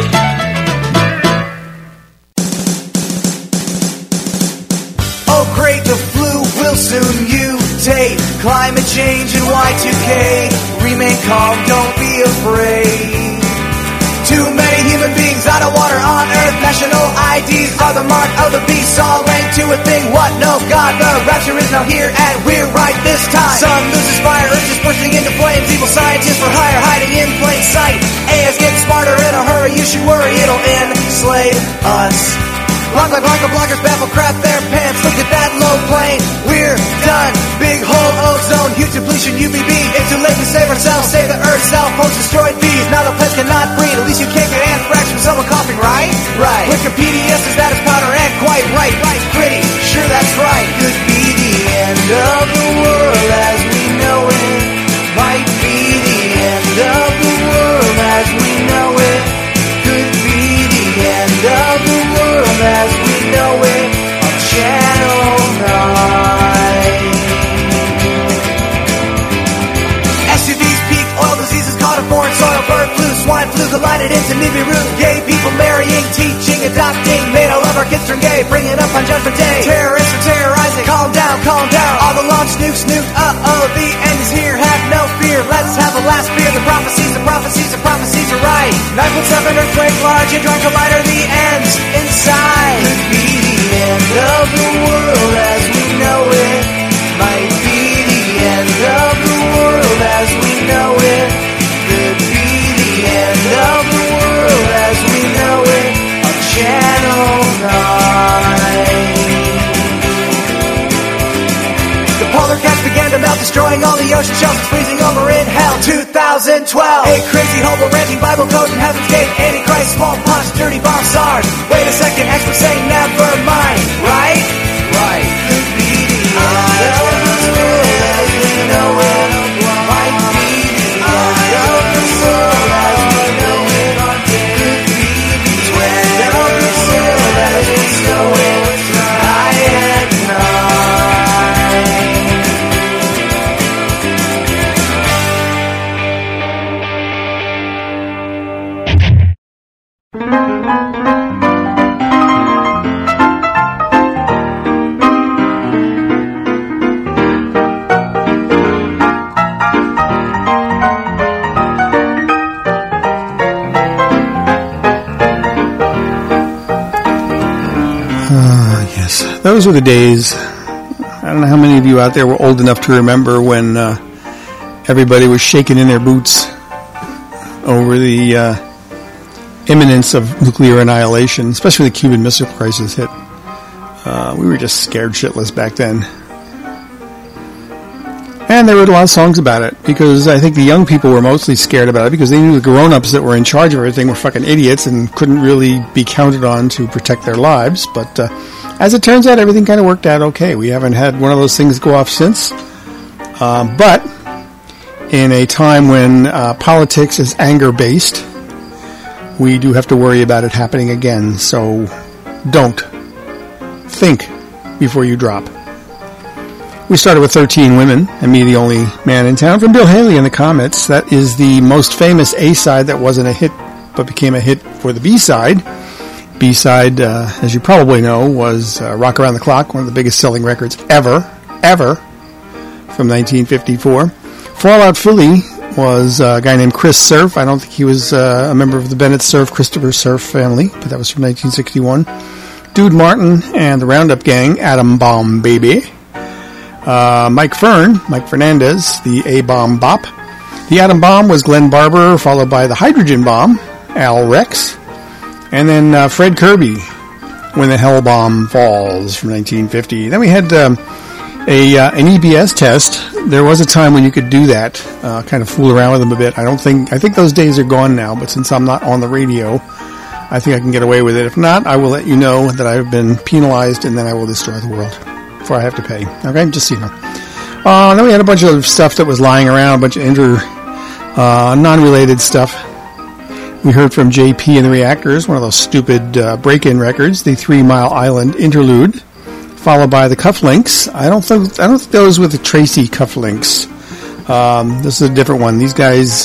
Oh great, the flu will soon mutate. Climate change and Y2K. Remain calm, don't be afraid. Too many human beings out of water on Earth. National IDs are the mark of the beast. All linked to a thing. What? No, God, the rapture is now here, and we're right this time. Sun loses fire, Earth is bursting into flames. Evil scientists for hire, hiding in plain sight. AI's getting smarter in a hurry. You should worry, it'll enslave us. Blanca bloggers baffle crap their pants. Look at that low plane. We're done. Big hole ozone, huge depletion, UVB. It's too late to save ourselves. Save the Earth, cell phones destroyed bees. Now the plants cannot breathe. At least you can't get anthrax from someone coughing, right? Right. Wikipedia says that is powder and quite right. Right. Pretty sure that's right. Could be the end of the world as we know it. Might be the end of the world as we know it. Could be the end of the world as we know it on Channel 9. SUVs peak, oil diseases caught a foreign soil, bird flu, swine flu collided into Nibiru. Gay people marrying, teaching, adopting, made all of our kids turn gay, bringing up on Judgment Day. Terrorists are terrorizing, calm down, all the launch nukes, uh-oh, the end is here, have no fear, let's have a last beer. The prophecies are right. 9.7 earthquake, large hadron collider, the end's inside. Could be the end of the world as we know it. Might be the end of the world as we know it. Could be the end of the world as we know it on Channel 9. The polar caps began to melt, destroying all the ocean shelves. It's freezing over in hell. 2012. Hey, crazy hobo ranting, Bible code and Heaven's Gate. Antichrist, smallpox, dirty bomb, SARS. Wait a second, experts say never mind. Right? Right. Could be the end of the world as we know it. Might be the end of the world as we know it. Could be the end of the world as we know it. High and Yes, those were the days. I don't know how many of you out there were old enough to remember when everybody was shaking in their boots over the imminence of nuclear annihilation, especially the Cuban Missile Crisis hit. We were just scared shitless back then. And there were a lot of songs about it, because I think the young people were mostly scared about it because they knew the grown-ups that were in charge of everything were fucking idiots and couldn't really be counted on to protect their lives. But as it turns out, everything kind of worked out okay. We haven't had one of those things go off since. But in a time when politics is anger-based, we do have to worry about it happening again. So don't. Think before you drop. We started with 13 Women, and Me the Only Man in Town, from Bill Haley and the Comets. That is the most famous A-side that wasn't a hit, but became a hit for the B-side. B-side, as you probably know, was Rock Around the Clock, one of the biggest selling records ever, from 1954. Fallout Philly was a guy named Chris Surf. I don't think he was a member of the Bennett Surf, Christopher Surf family, but that was from 1961. Dude Martin and the Roundup Gang, Atom Bomb Baby. Mike Fernandez, the A-Bomb Bop. The Atom Bomb was Glenn Barber, followed by the Hydrogen Bomb, Al Rex. And then Fred Kirby, When the Hell Bomb Falls, from 1950. Then we had an EBS test. There was a time when you could do that, kind of fool around with them a bit. I think those days are gone now, but since I'm not on the radio, I think I can get away with it. If not, I will let you know that I've been penalized, and then I will destroy the world before I have to pay. Okay, just so you know. Then we had a bunch of stuff that was lying around, a bunch of non-related stuff. We heard from JP and the Reactors, one of those stupid break-in records, the 3 Mile Island Interlude, followed by the Cufflinks. I don't think those were the Tracy Cufflinks. This is a different one. These guys,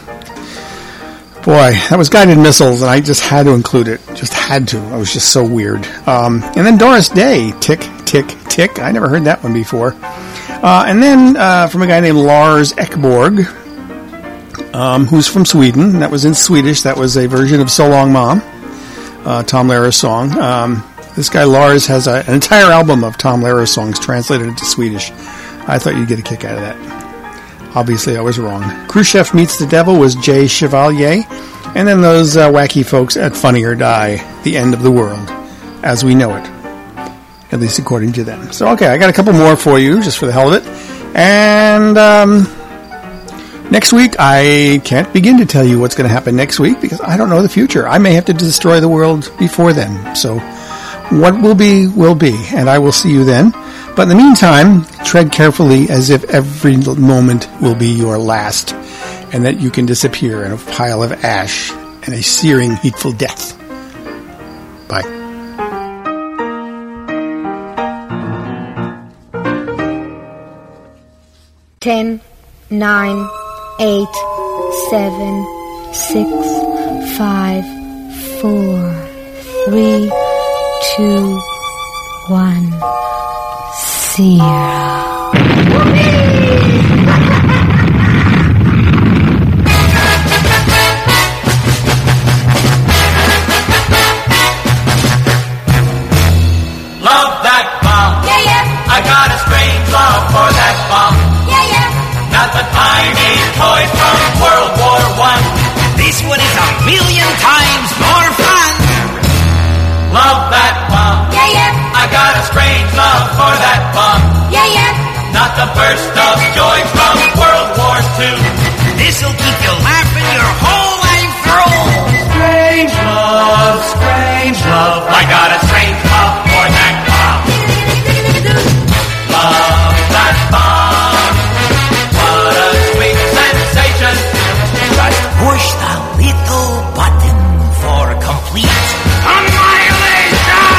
boy, that was Guided Missiles, and I just had to include it. Just had to. It was just so weird. And then Doris Day, Tick, Tick, Tick. I never heard that one before. And then from a guy named Lars Ekborg, who's from Sweden. That was in Swedish. That was a version of So Long Mom, Tom Lehrer's song. This guy Lars has an entire album of Tom Lehrer's songs translated into Swedish. I thought you'd get a kick out of that. Obviously, I was wrong. Khrushchev Meets the Devil was Jay Chevalier. And then those wacky folks at Funny or Die, The End of the World, as we know it. At least according to them. So, okay, I got a couple more for you, just for the hell of it. And next week, I can't begin to tell you what's going to happen next week, because I don't know the future. I may have to destroy the world before then. So, what will be, and I will see you then. But in the meantime, tread carefully as if every moment will be your last, and that you can disappear in a pile of ash and a searing, heatful death. Bye. Ten, 9, 8, 7, 6, 5, 4, 3, 2, 1, 0. Love that bomb. Yeah, yeah. I got a strange love for that bomb. Yeah, yeah. Not the tiny toy from World War I. This one is a million times more fun. Love that bomb. Yeah, yeah. I got a strange love for that bomb. Yeah, yeah. Not the burst of joy from World War II. This'll keep you laughing your whole life through. Strange love. I got a strange love for that bomb. Love that bomb. What a sweet sensation. Just push the little button for complete annihilation.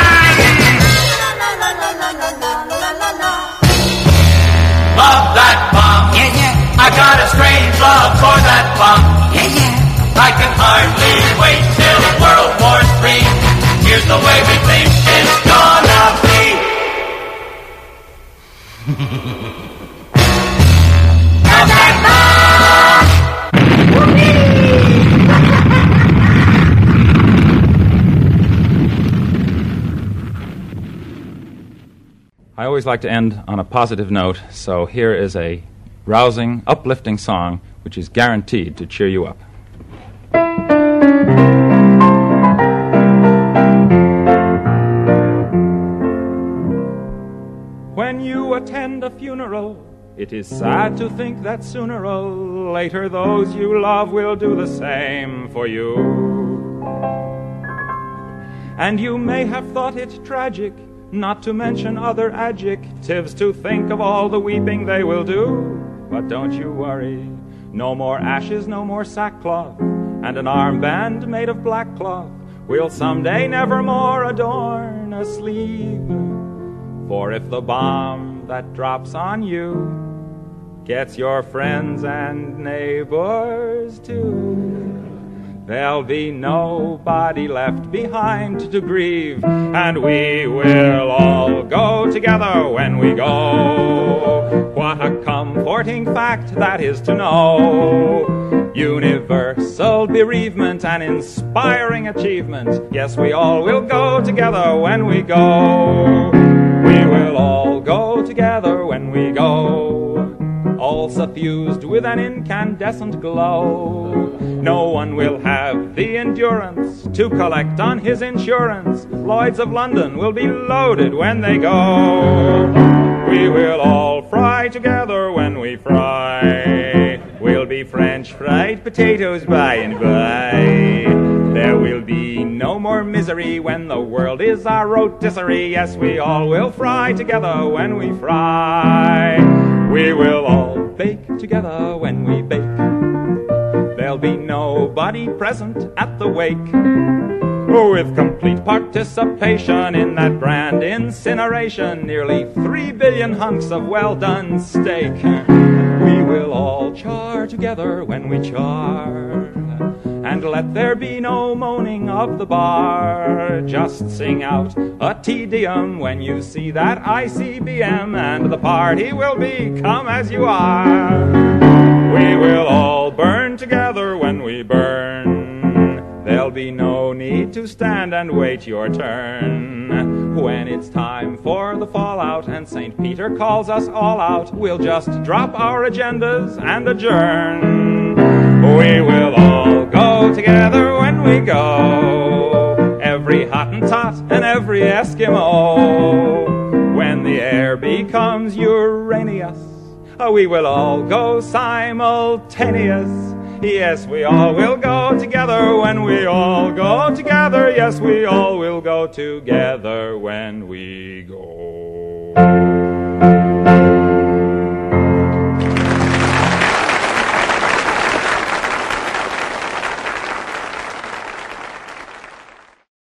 Love that bomb. Yeah, yeah. I got a strange love for that bomb. Yeah, yeah. I can hardly wait till World War III. Here's the way we think it's gonna be. Love that bomb. I always like to end on a positive note, so here is a rousing, uplifting song which is guaranteed to cheer you up. When you attend a funeral, it is sad to think that sooner or later those you love will do the same for you. And you may have thought it tragic, not to mention other adjectives, to think of all the weeping they will do. But don't you worry, no more ashes, no more sackcloth, and an armband made of black cloth will someday nevermore adorn a sleeve. For if the bomb that drops on you gets your friends and neighbors too, there'll be nobody left behind to grieve, and we will all go together when we go. What a comforting fact that is to know. Universal bereavement, an inspiring achievement. Yes, we all will go together when we go. We will all go together when we go. All suffused with an incandescent glow. No one will have the endurance to collect on his insurance. Lloyds of London will be loaded when they go. We will all fry together when we fry. We'll be French fried potatoes by and by. There will be no more misery when the world is our rotisserie. Yes, we all will fry together when we fry. We will all bake together when we bake. There'll be nobody present at the wake. With complete participation in that grand incineration, nearly 3 billion hunks of well-done steak. We will all char together when we char, and let there be no moaning of the bar. Just sing out a Te Deum when you see that ICBM, and the party will be come as you are. We will all burn together when we burn. There'll be no need to stand and wait your turn. When it's time for the fallout and St. Peter calls us all out, we'll just drop our agendas and adjourn. We will all go together when we go, every Hottentot and every Eskimo. When the air becomes Uranus, we will all go simultaneous. Yes, we all will go together when we all go together. Yes, we all will go together when we go.